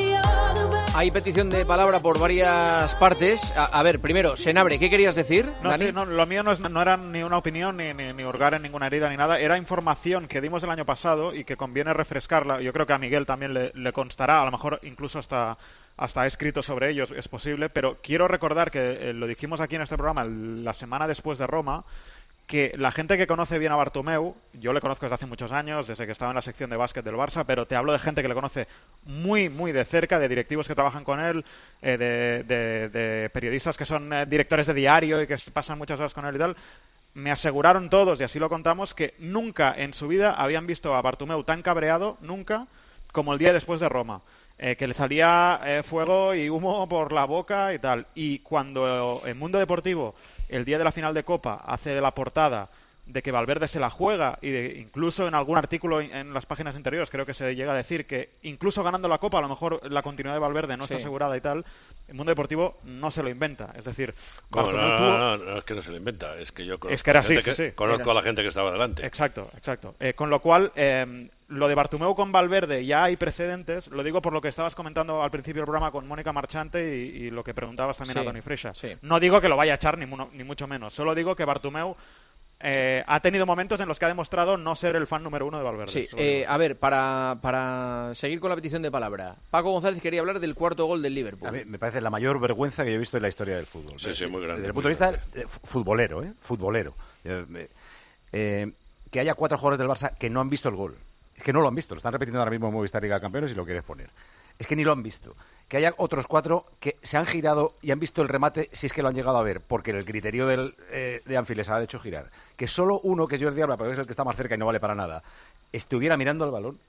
hay petición de palabra por varias partes. A, a ver, primero, Senabre, ¿qué querías decir, No, Dani? sí, no, lo mío no, es, no era ni una opinión, ni, ni, ni hurgar en ninguna herida, ni nada. Era información que dimos el año pasado y que conviene refrescarla. Yo creo que a Miguel también le, le constará, a lo mejor incluso hasta... hasta he escrito sobre ellos, es posible, pero quiero recordar que eh, lo dijimos aquí en este programa el, la semana después de Roma, que la gente que conoce bien a Bartomeu, yo le conozco desde hace muchos años, desde que estaba en la sección de básquet del Barça, pero te hablo de gente que le conoce muy, muy de cerca, de directivos que trabajan con él, eh, de, de, de periodistas que son eh, directores de diario y que pasan muchas horas con él y tal. Me aseguraron todos, y así lo contamos, que nunca en su vida habían visto a Bartomeu tan cabreado, nunca, como el día después de Roma. Eh, que le salía eh, fuego y humo por la boca y tal. Y cuando en Mundo Deportivo, el día de la final de Copa, hace la portada de que Valverde se la juega, y de, incluso en algún artículo en las páginas interiores creo que se llega a decir que incluso ganando la Copa a lo mejor la continuidad de Valverde no Sí. está asegurada y tal, el Mundo Deportivo no se lo inventa. Es decir, No, Bartomeu no, tuvo- no, no, no, es que no se lo inventa, es que yo conozco, Es que era a, la gente así, que, sí, sí. conozco Era. a la gente que estaba delante. Exacto, exacto. Eh, con lo cual, eh, lo de Bartomeu con Valverde ya hay precedentes. Lo digo por lo que estabas comentando al principio del programa con Mónica Marchante y, y lo que preguntabas también Sí, a Tony Freixa. sí. No digo que lo vaya a echar, ni, mu- ni mucho menos. Solo digo que Bartomeu eh, ha tenido momentos en los que ha demostrado no ser el fan número uno de Valverde. Sí, Solo eh, digo. a ver, para, para seguir con la petición de palabra, Paco González quería hablar del cuarto gol del Liverpool. A mí me parece la mayor vergüenza que yo he visto en la historia del fútbol. Sí, sí, muy grande, Desde el muy punto de vista eh, fu- futbolero, ¿eh? Futbolero. Eh, eh, eh, que haya cuatro jugadores del Barça que no han visto el gol. Es que no lo han visto, lo están repitiendo ahora mismo en Movistar Liga de Campeones y lo quieres poner. Es que ni lo han visto. Que haya otros cuatro que se han girado y han visto el remate, si es que lo han llegado a ver, porque el criterio del, eh, de Anfield les ha hecho girar. Que solo uno, que es Jordi Alba, pero es el que está más cerca y no vale para nada, estuviera mirando el balón.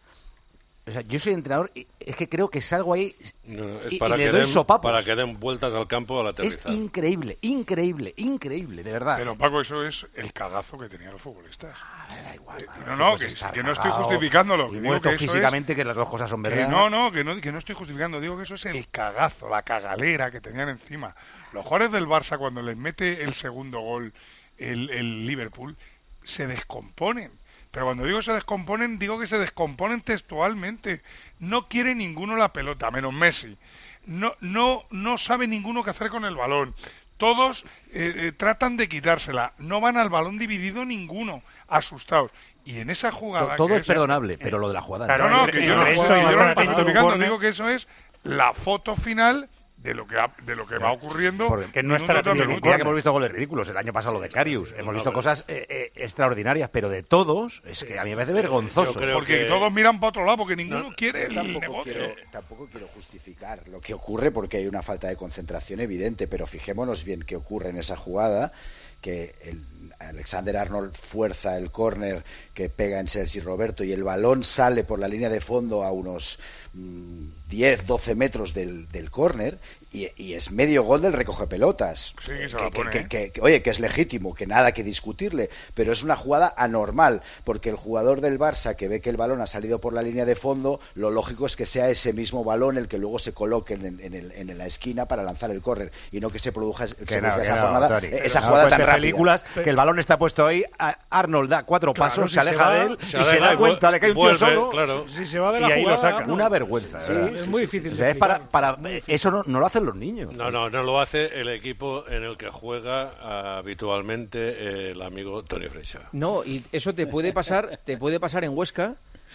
O sea, yo soy entrenador y es que creo que salgo ahí No, no, es y, para, y le que doy den, sopapos. para que den vueltas al campo al Es aterrizar. increíble, increíble, increíble, de verdad. Pero Paco, eso es el cagazo que tenían los futbolistas. Da igual, Eh, Manolo, no, que no, puedes que, estar que no estoy cagao justificándolo. y que digo muerto que eso es- físicamente, que las dos cosas son que verdad. no, no, que no, que no estoy justificando. Digo que eso es el cagazo, la cagalera que tenían encima. Los jugadores del Barça, cuando les mete el segundo gol el, el Liverpool, se descomponen. Pero cuando digo se descomponen, digo que se descomponen textualmente. No quiere ninguno la pelota, menos Messi. No, no, no sabe ninguno qué hacer con el balón. Todos eh, eh, tratan de quitársela. No van al balón dividido ninguno, asustados. Y en esa jugada... Todo que es perdonable, pero lo de la jugada... no, no, que yo no, Entre yo eso y no lo estar estoy atento a un justificando, córner. digo que eso es la foto final de lo que ha- de lo que va ocurriendo. Porque minuto tras minuto. Mira que hemos visto goles ridículos. El año pasado lo de Karius. Hemos visto cosas eh, eh, extraordinarias, pero de todos, es que a mí me parece vergonzoso. Porque todos miran para otro lado, porque ninguno quiere el tampoco negocio. quiero, tampoco quiero justificar lo que ocurre porque hay una falta de concentración evidente, pero fijémonos bien qué ocurre en esa jugada, que el Alexander Arnold fuerza el córner que pega en Sergi Roberto y el balón sale por la línea de fondo a unos mmm, diez, doce metros del, del córner y, y es medio gol del recoge pelotas. Sí, se que, la pone, que- ¿eh? que- que- oye, que es legítimo, que nada que discutirle, pero es una jugada anormal, porque el jugador del Barça que ve que el balón ha salido por la línea de fondo, lo lógico es que sea ese mismo balón el que luego se coloque en, en el- en la esquina para lanzar el córner y no que se produzca, se Que produzca no, que esa, no, jornada- Tony. esa No jugada tan cuentes rápida. películas, que el balón está puesto ahí, a- Arnold da cuatro Claro, pasos, si se se aleja va, de él se y se aleja da y cuenta, vuel- le cae un tío vuelve, solo claro. Si se va de la y ahí lo jugada, saca. Una vergüenza. Sí, ¿verdad? es muy difícil O de sea, es para, explicar. para, eso no, no lo hacen los niños. No, no, no lo hace el equipo en el que juega ah, habitualmente eh, el amigo Tony Freixa. No, y eso te puede pasar, te puede pasar en Huesca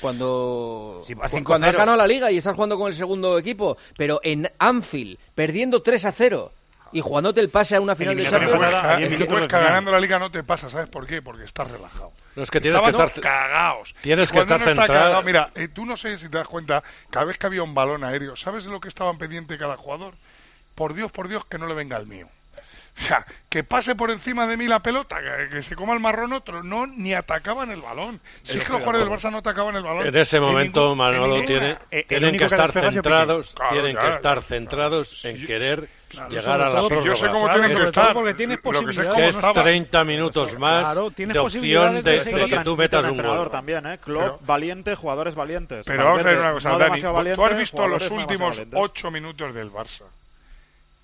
cuando, Sí, vas cu- cinco cuando has cero. ganado la liga y estás jugando con el segundo equipo, pero en Anfield, perdiendo tres a cero y jugándote el pase a una final de En Champions. Huesca, es en que- Huesca ganando la liga no te pasa, ¿sabes por qué? Porque estás relajado. No, es que tienes Estaban que todos estar- cagaos. tienes Y que cuando estar uno está centrado. cagao, mira, eh, tú no sé si te das cuenta, cada vez que había un balón aéreo, ¿sabes de lo que estaban pendiente cada jugador? Por Dios, por Dios, que no le venga el mío. O sea, que pase por encima de mí la pelota, que, que se coma el marrón otro. No, ni atacaban el balón. Si es que los jugadores del Barça no atacaban el balón. En ese momento, ningún- en Manolo, ninguna- tiene, Eh, el tienen único que que estar despega es Piqué. centrados, Claro, tienen ya, que ya, estar ya. centrados en querer Claro, llegar sobre a la todo- prórroga. Yo sé cómo Claro, tienen que sobre todo estar. porque tienes Lo que sé es posibilidades. cómo Que es estaba. treinta minutos más Claro, tienes de opción posibilidades de, de de seguir. que tú Transmite metas el un entrenador gol. también, ¿eh? Klopp, Pero- valiente, jugadores valientes. Pero vamos a ver Valverde, una cosa, no Dani. demasiado Tú valiente, has visto los jugadores no últimos demasiado valientes. ocho minutos del Barça.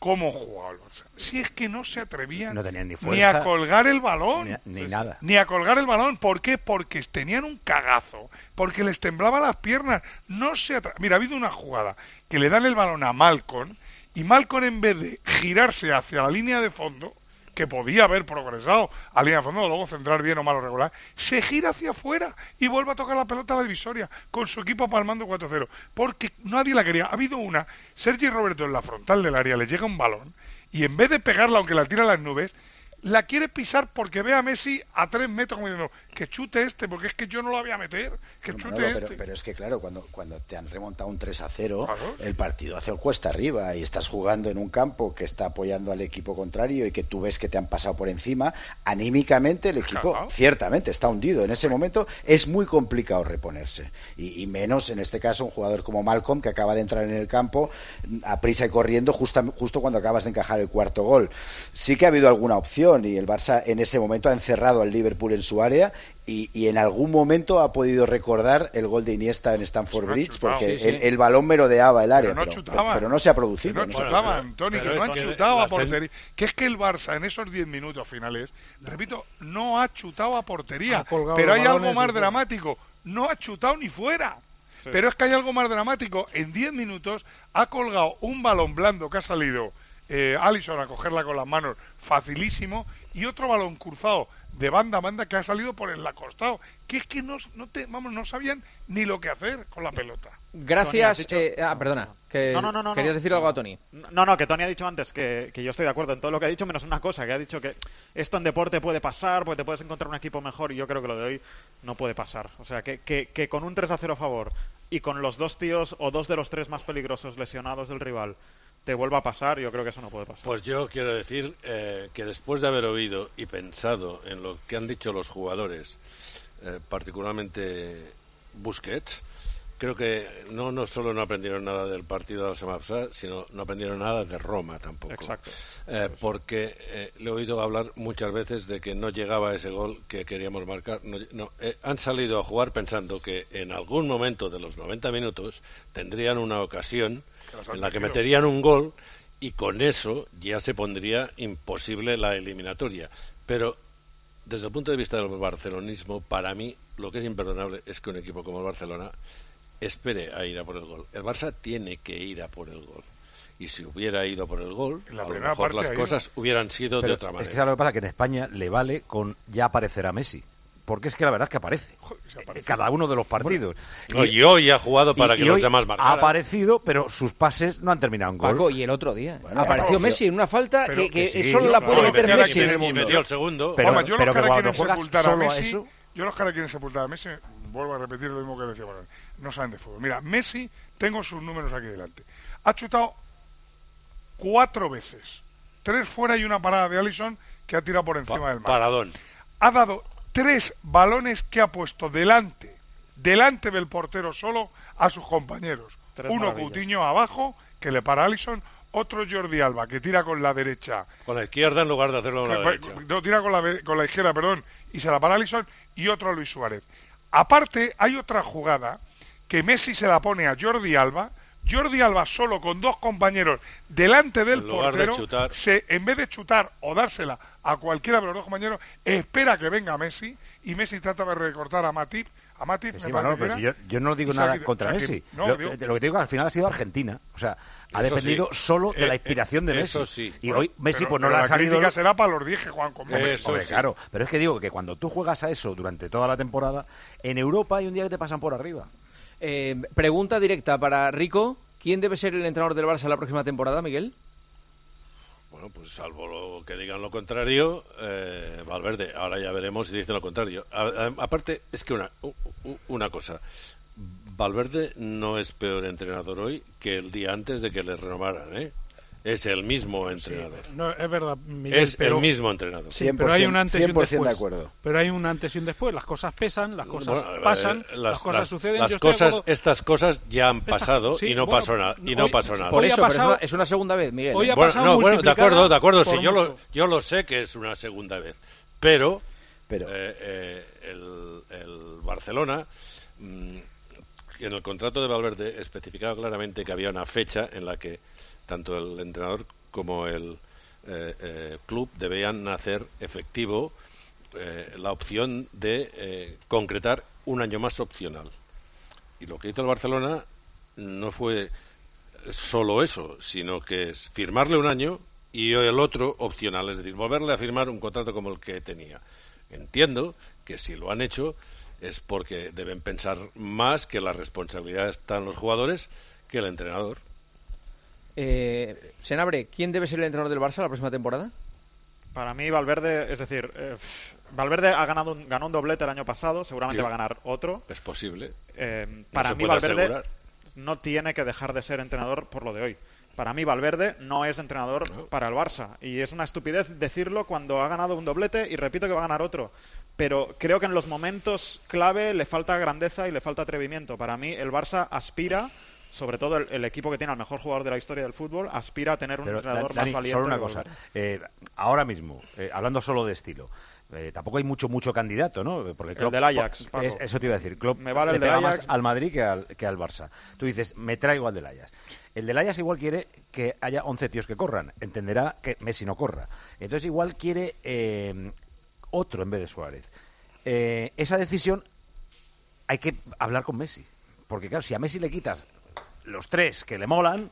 cómo jugaba el Barça. Si es que no se atrevían no tenían ni, ni fuerza, a colgar el balón. Ni, ni nada. Ni a colgar el balón. ¿Por qué? Porque tenían un cagazo. Porque les temblaban las piernas. No se atre... Mira, ha habido una jugada que le dan el balón a Malcolm y Malcolm, en vez de girarse hacia la línea de fondo, que podía haber progresado a línea de fondo, luego centrar bien o mal o regular, se gira hacia afuera y vuelve a tocar la pelota a la divisoria, con su equipo palmando cuatro cero, porque nadie la quería. Ha habido una, Sergi Roberto en la frontal del área le llega un balón, y en vez de pegarla, aunque la tira a las nubes, la quiere pisar porque ve a Messi a tres metros como diciendo, que chute este, porque es que yo no la voy a meter, que no, chute no, este. Pero, pero es que claro, cuando, cuando te han remontado un tres a cero, claro, el partido hace el cuesta arriba y estás jugando en un campo que está apoyando al equipo contrario y que tú ves que te han pasado por encima, anímicamente el equipo claro. ciertamente está hundido. En ese momento es muy complicado reponerse. Y, y menos en este caso un jugador como Malcolm, que acaba de entrar en el campo a prisa y corriendo justo, justo cuando acabas de encajar el cuarto gol. Sí que ha habido alguna opción y el Barça en ese momento ha encerrado al Liverpool en su área y, y en algún momento ha podido recordar el gol de Iniesta en Stamford Bridge porque sí, sí. El, el balón merodeaba el área, pero no, pero, pero, pero no se ha producido. Pero no chutaban, Toni, que no han chutado a portería. Que es que el Barça en esos diez minutos finales, no. repito, no ha chutado a portería. Pero hay algo más dramático, no ha chutado ni fuera. Sí. Pero es que hay algo más dramático. En diez minutos ha colgado un balón blando que ha salido Eh, Alisson a cogerla con las manos facilísimo y otro balón cruzado de banda a banda que ha salido por el acostado, que es que no, no te, vamos, no sabían ni lo que hacer con la pelota. Gracias. Dicho... Eh, ah, perdona. Que no, no, no, no, querías no. decir algo a Toni. No, no, que Toni ha dicho antes que, que yo estoy de acuerdo en todo lo que ha dicho, menos una cosa, que ha dicho que esto en deporte puede pasar, porque te puedes encontrar un equipo mejor, y yo creo que lo de hoy no puede pasar. O sea, que, que, que con un tres a cero a favor y con los dos tíos o dos de los tres más peligrosos lesionados del rival te vuelva a pasar, yo creo que eso no puede pasar. Pues yo quiero decir eh, que después de haber oído y pensado en lo que han dicho los jugadores, eh, particularmente Busquets, creo que no, no solo no aprendieron nada del partido de la semana pasada, sino no aprendieron nada de Roma tampoco. Exacto. Eh, porque eh, le he oído hablar muchas veces de que no llegaba ese gol que queríamos marcar. No, no, eh, han salido a jugar pensando que en algún momento de los noventa minutos tendrían una ocasión en la que meterían un gol y con eso ya se pondría imposible la eliminatoria. Pero desde el punto de vista del barcelonismo, para mí lo que es imperdonable es que un equipo como el Barcelona espere a ir a por el gol. El Barça tiene que ir a por el gol. Y si hubiera ido por el gol, a lo mejor las cosas hubieran sido Pero de otra manera. Es que ¿sabes lo que pasa? Que en España le vale con ya aparecerá Messi. Porque es que la verdad es que aparece. aparece. Cada uno de los partidos. Bueno, y, y hoy ha jugado para y, que y los demás marcaran. Ha aparecido, pero sus pases no han terminado en gol. Paco, y el otro día bueno, no, apareció Messi en una falta pero, que, que, que sí, solo la puede no, meter no, Messi que en el mundo. Y metió el segundo. Pero, Hombre, yo pero los que cuando quieren juegas sepultar solo a Messi, eso... Yo los que quieren sepultar a Messi, vuelvo a repetir lo mismo que decía Manuel, no saben de fútbol. Mira, Messi, tengo sus números aquí delante. Ha chutado cuatro veces. Tres fuera y una parada de Alisson que ha tirado por encima pa del mar. Paradón. Ha dado tres balones que ha puesto delante, delante del portero solo a sus compañeros. Tres Uno maravillas. Coutinho abajo, que le para a Alisson, otro Jordi Alba, que tira con la derecha. Con la izquierda en lugar de hacerlo con la Que- derecha. No, tira con la, con la izquierda, perdón, y se la para a Alisson, y otro a Luis Suárez. Aparte, hay otra jugada que Messi se la pone a Jordi Alba. Jordi Alba solo con dos compañeros delante del En lugar de portero, chutar. se, en vez de chutar o dársela a cualquiera de los dos compañeros, espera que venga Messi y Messi trata de recortar a Matip. A Matip, Que me sí, parece Manolo, que pero era, si yo, yo no digo y se nada ha quitado- contra o sea, Messi. que- no, lo, digo- lo que te digo al final ha sido Argentina. O sea, ha Eso dependido sí. solo de Eh, la eh, inspiración de Messi. eso sí. Y Bueno, hoy Messi pero- pues no pero le ha la salido... crítica será para los diez que juegan con Messi. Eso Hombre, sí. claro, pero es que digo que cuando tú juegas a eso durante toda la temporada, en Europa hay un día que te pasan por arriba. Eh, pregunta directa para Rico. ¿Quién debe ser el entrenador del Barça la próxima temporada, Miguel? Bueno, pues salvo lo que digan lo contrario, eh, Valverde. Ahora ya veremos si dicen lo contrario. A- a- aparte, es que una, u- u- una cosa. Valverde no es peor entrenador hoy que el día antes de que le renovaran, ¿eh? Es el mismo entrenador. No, es verdad, Miguel, es pero, el mismo entrenador. sí, pero hay un antes y un cien por ciento después. de acuerdo. Pero hay un antes y un después. Las cosas pesan, las cosas Bueno, eh, pasan, las, las cosas las- suceden. las Yo estoy de cosas, acuerdo. estas cosas ya han Esta- pasado sí, y no bueno, pasó nada. Y no hoy- pasó nada. Por Hoy ha eso, pero es pasado- una, es una segunda vez, Miguel. Hoy ha Bueno, pasado no, bueno, de multiplicada acuerdo, de acuerdo. por Sí, yo lo, mucho. yo lo sé que es una segunda vez, pero, Pero- eh, eh, el, el Barcelona, mm, en el contrato de Valverde especificaba claramente que había una fecha en la que tanto el entrenador como el eh, eh, club debían hacer efectivo eh, la opción de eh, concretar un año más opcional. Y lo que hizo el Barcelona no fue solo eso, sino que es firmarle un año y el otro opcional, es decir, volverle a firmar un contrato como el que tenía. Entiendo que si lo han hecho es porque deben pensar más que la responsabilidad está en los jugadores que el entrenador. Eh, Senabre, ¿quién debe ser el entrenador del Barça la próxima temporada? Para mí Valverde, es decir, eh, Valverde ha ganado un, ganó un doblete el año pasado, seguramente Sí. va a ganar otro. Es posible. Eh, No para se mí puede Valverde asegurar. no tiene que dejar de ser entrenador por lo de hoy. Para mí Valverde no es entrenador no. para el Barça. Y es una estupidez decirlo cuando ha ganado un doblete y repito que va a ganar otro. Pero creo que en los momentos clave le falta grandeza y le falta atrevimiento. Para mí el Barça aspira, sobre todo el, el equipo que tiene al mejor jugador de la historia del fútbol, aspira a tener un Pero, entrenador Dani, más valiente. solo una que cosa. Valverde. Eh, ahora mismo, eh, hablando solo de estilo, eh, tampoco hay mucho mucho candidato, ¿no? Porque El Klopp, del Ajax, Paco. es- eso te iba a decir. Klopp Me vale le el del pega Ajax. más al Madrid que al, que al Barça. Tú dices, me traigo al del Ajax. El del Ajax igual quiere que haya once tíos que corran. Entenderá que Messi no corra. Entonces igual quiere eh, otro en vez de Suárez. Eh, esa decisión hay que hablar con Messi. Porque claro, si a Messi le quitas los tres que le molan,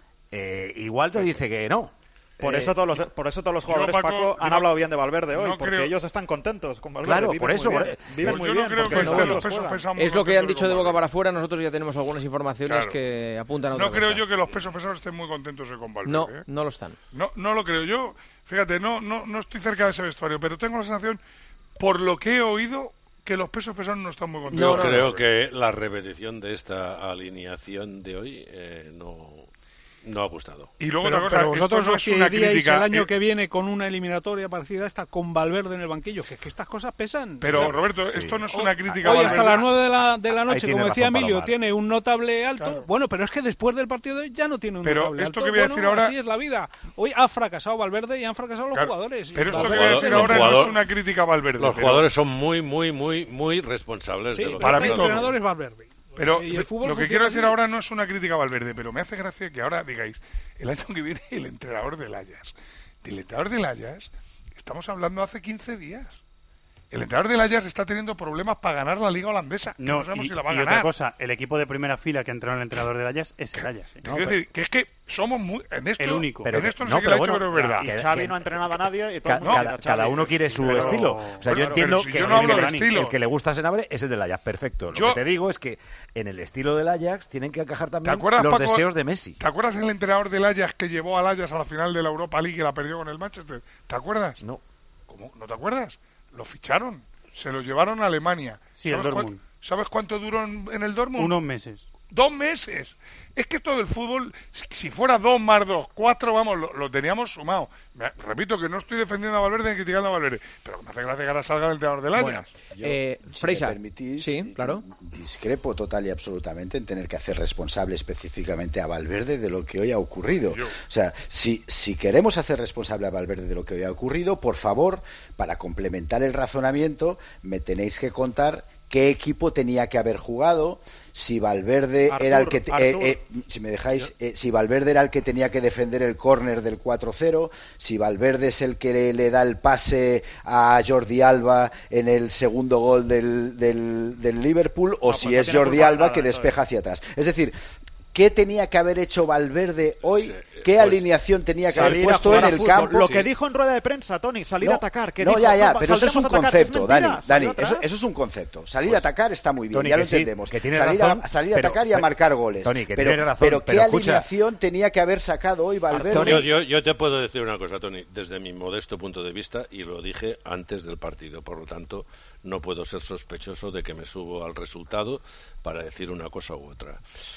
eh, igual te dice que no. Por Eh, eso todos los, por eso todos los yo, jugadores, Paco, Paco, han yo hablado bien de Valverde hoy, no porque creo- ellos están contentos con Valverde. Claro, viven por muy eso, bien, por- viven Pues muy yo no bien. creo porque que son estén buenos los pesos juegan. pesados muy Es lo que han contentos dicho de con boca Valverde. para afuera, nosotros ya tenemos algunas informaciones Claro. que apuntan a otra No creo cosa. yo que los pesos pesados estén muy contentos hoy con Valverde. No, ¿eh? no lo están. No, no lo creo. Yo, fíjate, no, no, no estoy cerca de ese vestuario, pero tengo la sensación, por lo que he oído, que los pesos pesados no están muy contentos. Yo con creo Valverde. que la repetición de esta alineación de hoy eh, no, no ha gustado. Y luego Pero, otra cosa, pero vosotros esto no os es una iríais crítica. el año eh, que viene con una eliminatoria parecida a esta, con Valverde en el banquillo, que es que estas cosas pesan. Pero, O sea, Roberto, sí. esto no es una crítica a hoy Valverde. hasta las nueve de la, de la Ahí noche, tiene como decía razón Emilio, Palomar. tiene un notable alto. Claro. Bueno, pero es que después del partido de hoy ya no tiene un Pero notable esto alto. que voy a Bueno, decir ahora- así es la vida. Hoy ha fracasado Valverde y han fracasado los Claro, jugadores. Y Pero esto que Valverde voy a es decir el- los ahora no jugadores- es una crítica a Valverde. Los pero- jugadores son muy, muy, muy, muy responsables Sí, de lo que para pero mí el todo. entrenador es Valverde. Pero Y el fútbol lo que funciona quiero decir así. ahora no es una crítica a Valverde, pero me hace gracia que ahora digáis, el año que viene el entrenador del Ajax. Del entrenador del Ajax estamos hablando hace quince días. El entrenador del Ajax está teniendo problemas para ganar la liga holandesa. que No, No, sabemos y, si la va a y ganar. otra cosa, el equipo de primera fila que entrenó el entrenador del Ajax es el Ajax. ¿eh? Quiero decir que es que somos muy... En esto, El único. en Pero esto no, que- no, sé qué le ha pero hecho, bueno, pero es verdad. Y que- Xavi que- no ha entrenado a nadie y todo Ca- el mundo cada, quiere a Xavi. cada uno quiere su Pero- estilo. O sea, Pero- yo entiendo pero si que, yo el, no hablo que de le- estilo. el que le gusta a Senabre es el del Ajax, perfecto. Lo Yo- que te digo es que en el estilo del Ajax tienen que encajar ¿Te también acuerdas, los Paco, deseos de Messi. ¿Te acuerdas del entrenador del Ajax que llevó al Ajax a la final de la Europa League y la perdió con el Manchester? ¿Te acuerdas? No. ¿Cómo? ¿No te acuerdas? Lo ficharon. Se lo llevaron a Alemania. Sí, el ¿Sabes, cuán- Dortmund. ¿Sabes cuánto duró en, en el Dortmund? Unos meses. Dos meses. Es que todo el fútbol, si- si fuera dos más dos, cuatro, vamos, lo, lo teníamos sumado. Me- repito que no estoy defendiendo a Valverde ni criticando a Valverde, pero que me hace gracia que ahora salga el entrenador del Ajax. Bueno, Yo, eh, si Freisa, me permitís, sí, claro. discrepo total y absolutamente en tener que hacer responsable específicamente a Valverde de lo que hoy ha ocurrido. Yo. O sea, si, si queremos hacer responsable a Valverde de lo que hoy ha ocurrido, por favor, para complementar el razonamiento, me tenéis que contar qué equipo tenía que haber jugado, si Valverde Artur, era el que te- eh, Artur. eh, si me dejáis eh, si Valverde era el que tenía que defender el córner del cuatro cero, si Valverde es el que le, le da el pase a Jordi Alba en el segundo gol del, del, del Liverpool, o No, si pues no es tiene Jordi culpa de Alba nada, que eso despeja hacia atrás. Es decir, ¿qué tenía que haber hecho Valverde hoy? Sí, ¿Qué pues, alineación tenía que haber Salir a puesto jugar en a el fútbol. campo? Lo Sí. que dijo en rueda de prensa, Tony, salir No, a atacar. Que no, dijo, ya, ya, "No, pero eso es un saldremos a atacar", que es concepto, mentira, Dani. salir Dani, atrás. eso, eso es un concepto. Salir Pues, a atacar está muy bien, Tony, ya que lo sí, entendemos. que tiene salir, razón, a, salir a pero- atacar y a pero- marcar goles. Tony, que pero, tiene razón, pero ¿qué pero escucha- alineación tenía que haber sacado hoy Valverde? Yo, yo, yo te puedo decir una cosa, Tony, desde mi modesto punto de vista, y lo dije antes del partido, por lo tanto, no puedo ser sospechoso de que me subo al resultado para decir una cosa u otra.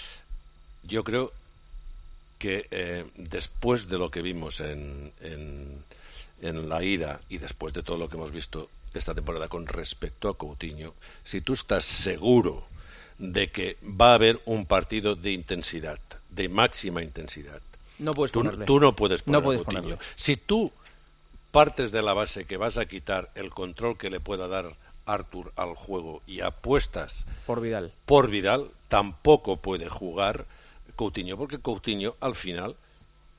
Yo creo que eh, después de lo que vimos en, en, en la ida y después de todo lo que hemos visto esta temporada con respecto a Coutinho, si tú estás seguro de que va a haber un partido de intensidad, de máxima intensidad, No puedes tú, ponerle. tú no puedes poner No puedes a Coutinho. ponerle. Si tú partes de la base que vas a quitar el control que le pueda dar Artur al juego y apuestas Por Vidal. por Vidal, tampoco puede jugar Coutinho, porque Coutinho al final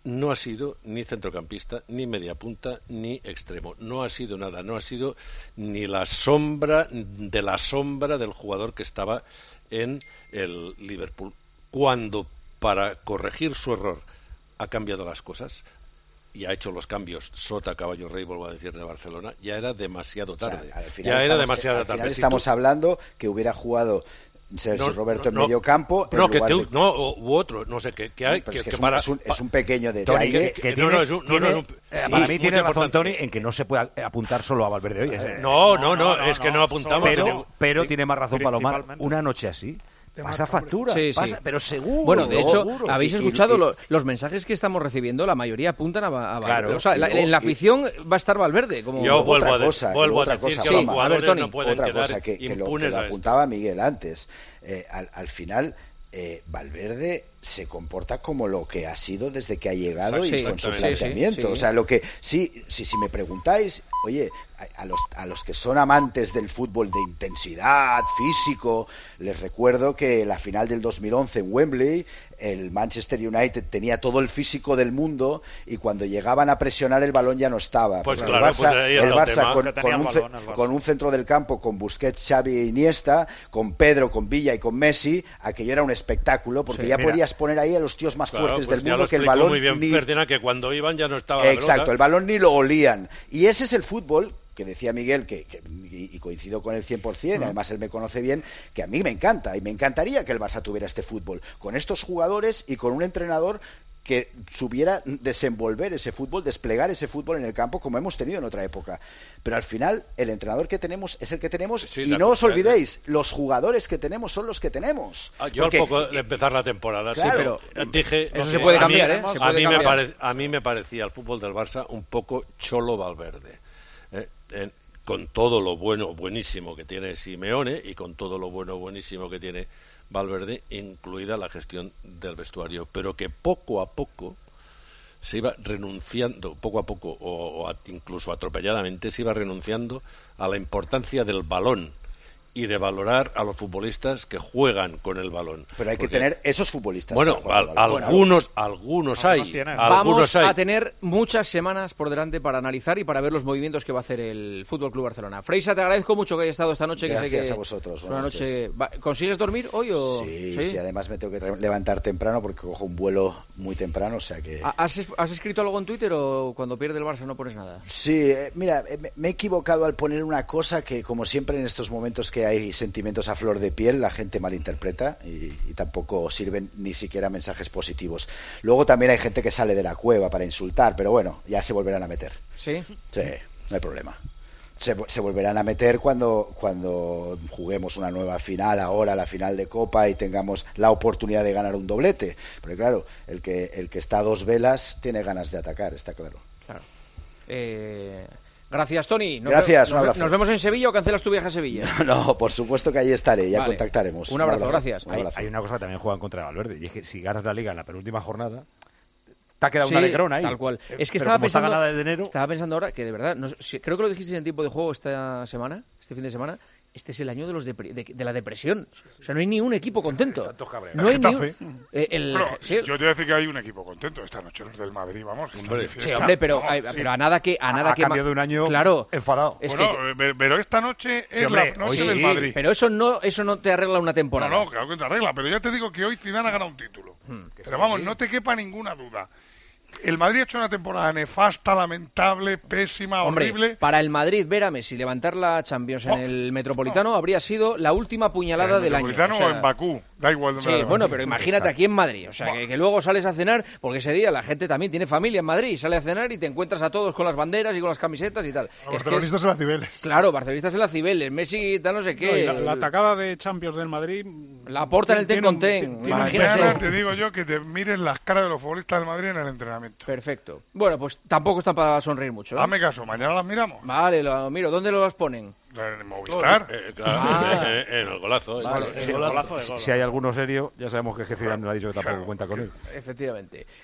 no ha sido ni centrocampista, ni mediapunta, ni extremo. No ha sido nada, no ha sido ni la sombra de la sombra del jugador que estaba en el Liverpool. Cuando, para corregir su error, ha cambiado las cosas y ha hecho los cambios sota caballo rey, vuelvo a decir, de Barcelona, ya era demasiado tarde. O sea, ya estamos, era demasiado al tarde. Final si estamos tú... hablando que hubiera jugado Sergio no, Roberto no, en no, medio campo. No, en que lugar tú, de... no, u otro, no sé, que, que hay. No, que, es, que que es, para, un, es, un, es un pequeño detalle. Tony, que, que no, tienes, no, es un, tiene, no, no, es un, sí, para mí tiene razón importante. Tony en que no se puede apuntar solo a Valverde hoy. Es, no, no, no, no, es que no apuntamos. Pero, tenemos, pero sí, tiene más razón Palomar. Una noche así pasa factura, sí, pasa, sí. pero seguro. Bueno, de hecho, seguro. habéis Y, escuchado y, lo, los mensajes que estamos recibiendo, la mayoría apuntan a, a Valverde. Claro, o sea, la, en la afición y, va a estar Valverde. Como yo vuelvo otra a, de, cosa, vuelvo otra a decir cosa, que sí, los jugadores ver, Tony, no pueden otra quedar cosa que, que, lo, impunes que lo a apuntaba Miguel antes. Eh, al, al final, eh, Valverde se comporta como lo que ha sido desde que ha llegado sí, y con su sí, planteamiento. sí, sí. O sea, lo que sí, sí, si me preguntáis, oye, a, a los a los que son amantes del fútbol de intensidad, físico, les recuerdo que la final del dos mil once en Wembley, el Manchester United tenía todo el físico del mundo y cuando llegaban a presionar el balón ya no estaba. Pues Porque claro, el Barça, pues ahí el está Barça el tema. con, Que con, tenía un, balón, el Barça. con un centro del campo con Busquets, Xavi e Iniesta, con Pedro, con Villa y con Messi, aquello era un espectáculo porque Sí, ya mira. podías poner ahí a los tíos más Claro, fuertes pues del ya mundo lo que el explicó balón muy bien ni... Ferdinand, que cuando iban ya no estaba la Exacto, pelota. el balón ni lo olían. Y ese es el fútbol que decía Miguel, que, que y, y coincido con él cien por cien, uh-huh. Además él me conoce bien, que a mí me encanta, y me encantaría que el Barça tuviera este fútbol, con estos jugadores y con un entrenador que supiera desenvolver ese fútbol, desplegar ese fútbol en el campo como hemos tenido en otra época. Pero al final, el entrenador que tenemos es el que tenemos, Sí, y la no os cosa, olvidéis, los jugadores que tenemos son los que tenemos. Ah, yo Porque, al poco de empezar la temporada, claro, sí, pero dije... eso que se puede a mí- cambiar, ¿eh? Se a, puede mí me cambiar. pare- a mí me parecía el fútbol del Barça un poco Cholo Valverde. ¿eh? En- con todo lo bueno, buenísimo que tiene Simeone y con todo lo bueno, buenísimo que tiene Valverde, incluida la gestión del vestuario, pero que poco a poco se iba renunciando, poco a poco, o, o a- incluso atropelladamente, se iba renunciando a la importancia del balón y de valorar a los futbolistas que juegan con el balón. pero hay que Porque, tener esos futbolistas. bueno, para jugar al- al balón. algunos, algunos hay. Algunos tienes. Algunos Vamos hay. a tener muchas semanas por delante para analizar y para ver los movimientos que va a hacer el Fútbol Club Barcelona. Freisa, te agradezco mucho que hayas estado esta noche. Gracias que sé que a vosotros, es una buenas noche... Va- ¿Consigues dormir hoy o...? Sí, sí, además me tengo que re- levantar temprano porque cojo un vuelo muy temprano, o sea que... ¿Has, es- ¿Has escrito algo en Twitter o cuando pierde el Barça no pones nada? Sí, eh, mira, eh, me- me he equivocado al poner una cosa que, como siempre en estos momentos que hay sentimientos a flor de piel, la gente malinterpreta y, y tampoco sirven ni siquiera mensajes positivos. Luego también hay gente que sale de la cueva para insultar, pero bueno, ya se volverán a meter. ¿Sí? Sí, no hay problema. Se, se volverán a meter cuando, cuando juguemos una nueva final, ahora la final de Copa, y tengamos la oportunidad de ganar un doblete. Porque claro, el que, el que está a dos velas tiene ganas de atacar, está claro. Claro. Eh... Gracias, Tony. Nos Gracias, ve- un nos, abrazo. ¿Nos vemos en Sevilla o cancelas tu viaje a Sevilla? No, por supuesto que ahí estaré, ya Vale. contactaremos. Un abrazo, gracias. Un Hay, abrazo. hay una cosa que también juegan contra Valverde, y es que si ganas la Liga en la penúltima jornada, te ha quedado Sí, un alegrón ahí. tal cual. Eh, Es que pero estaba como está pensando, ganada desde enero, estaba pensando ahora que de verdad, no sé, si- creo que lo dijiste en tiempo de juego esta semana, este fin de semana, este es el año de los depre- de, de la depresión. O sea, no hay ni un equipo contento. No hay ni un, eh, el- Bueno, sí, yo te voy a decir que hay un equipo contento esta noche, los del Madrid, vamos. que están de sí, fiesta. hombre, pero, Vamos, ay, sí. pero a nada que a nada ha que cambiado ma- de un año claro, enfadado. es Bueno, que eh, pero esta noche es Sí, hombre, la noche hoy del sí, Madrid. pero eso no eso no te arregla una No, temporada. no, claro que te arregla, pero ya te digo que hoy Zidane ha ganado un título. Hmm. Pero vamos, no te quepa ninguna duda. El Madrid ha hecho una temporada nefasta, lamentable, pésima, Hombre, horrible. para el Madrid, ver a Messi levantar la Champions en Oh, el Metropolitano habría sido la última puñalada ¿En el del año. Metropolitano O sea, o en Bakú? Da igual. donde Sí, la bueno, levantes. pero imagínate aquí en Madrid, o sea, que, que luego sales a cenar, porque ese día la gente también tiene familia en Madrid, sale a cenar y te encuentras a todos con las banderas y con las camisetas y tal. Los Es que es- barcelonistas en la Cibeles. Claro, barcelonistas en la Cibeles, Messi tal no sé No, qué. y la, la atacada de Champions del Madrid. La porta en el ten tiene con un- ten, tiene un imagínate. Mañana te digo yo que te miren las caras de los futbolistas del Madrid en el entrenamiento. Perfecto. Bueno, pues tampoco están para sonreír mucho. ¿eh? Hazme caso, mañana las miramos. Vale, lo miro. ¿Dónde lo las ponen? En Movistar. Eh, claro, Ah. eh, eh, en el golazo. eh. Vale, El si, golazo de gol. si hay alguno serio, ya sabemos que Jefe le ha dicho que tampoco cuenta con él. Efectivamente.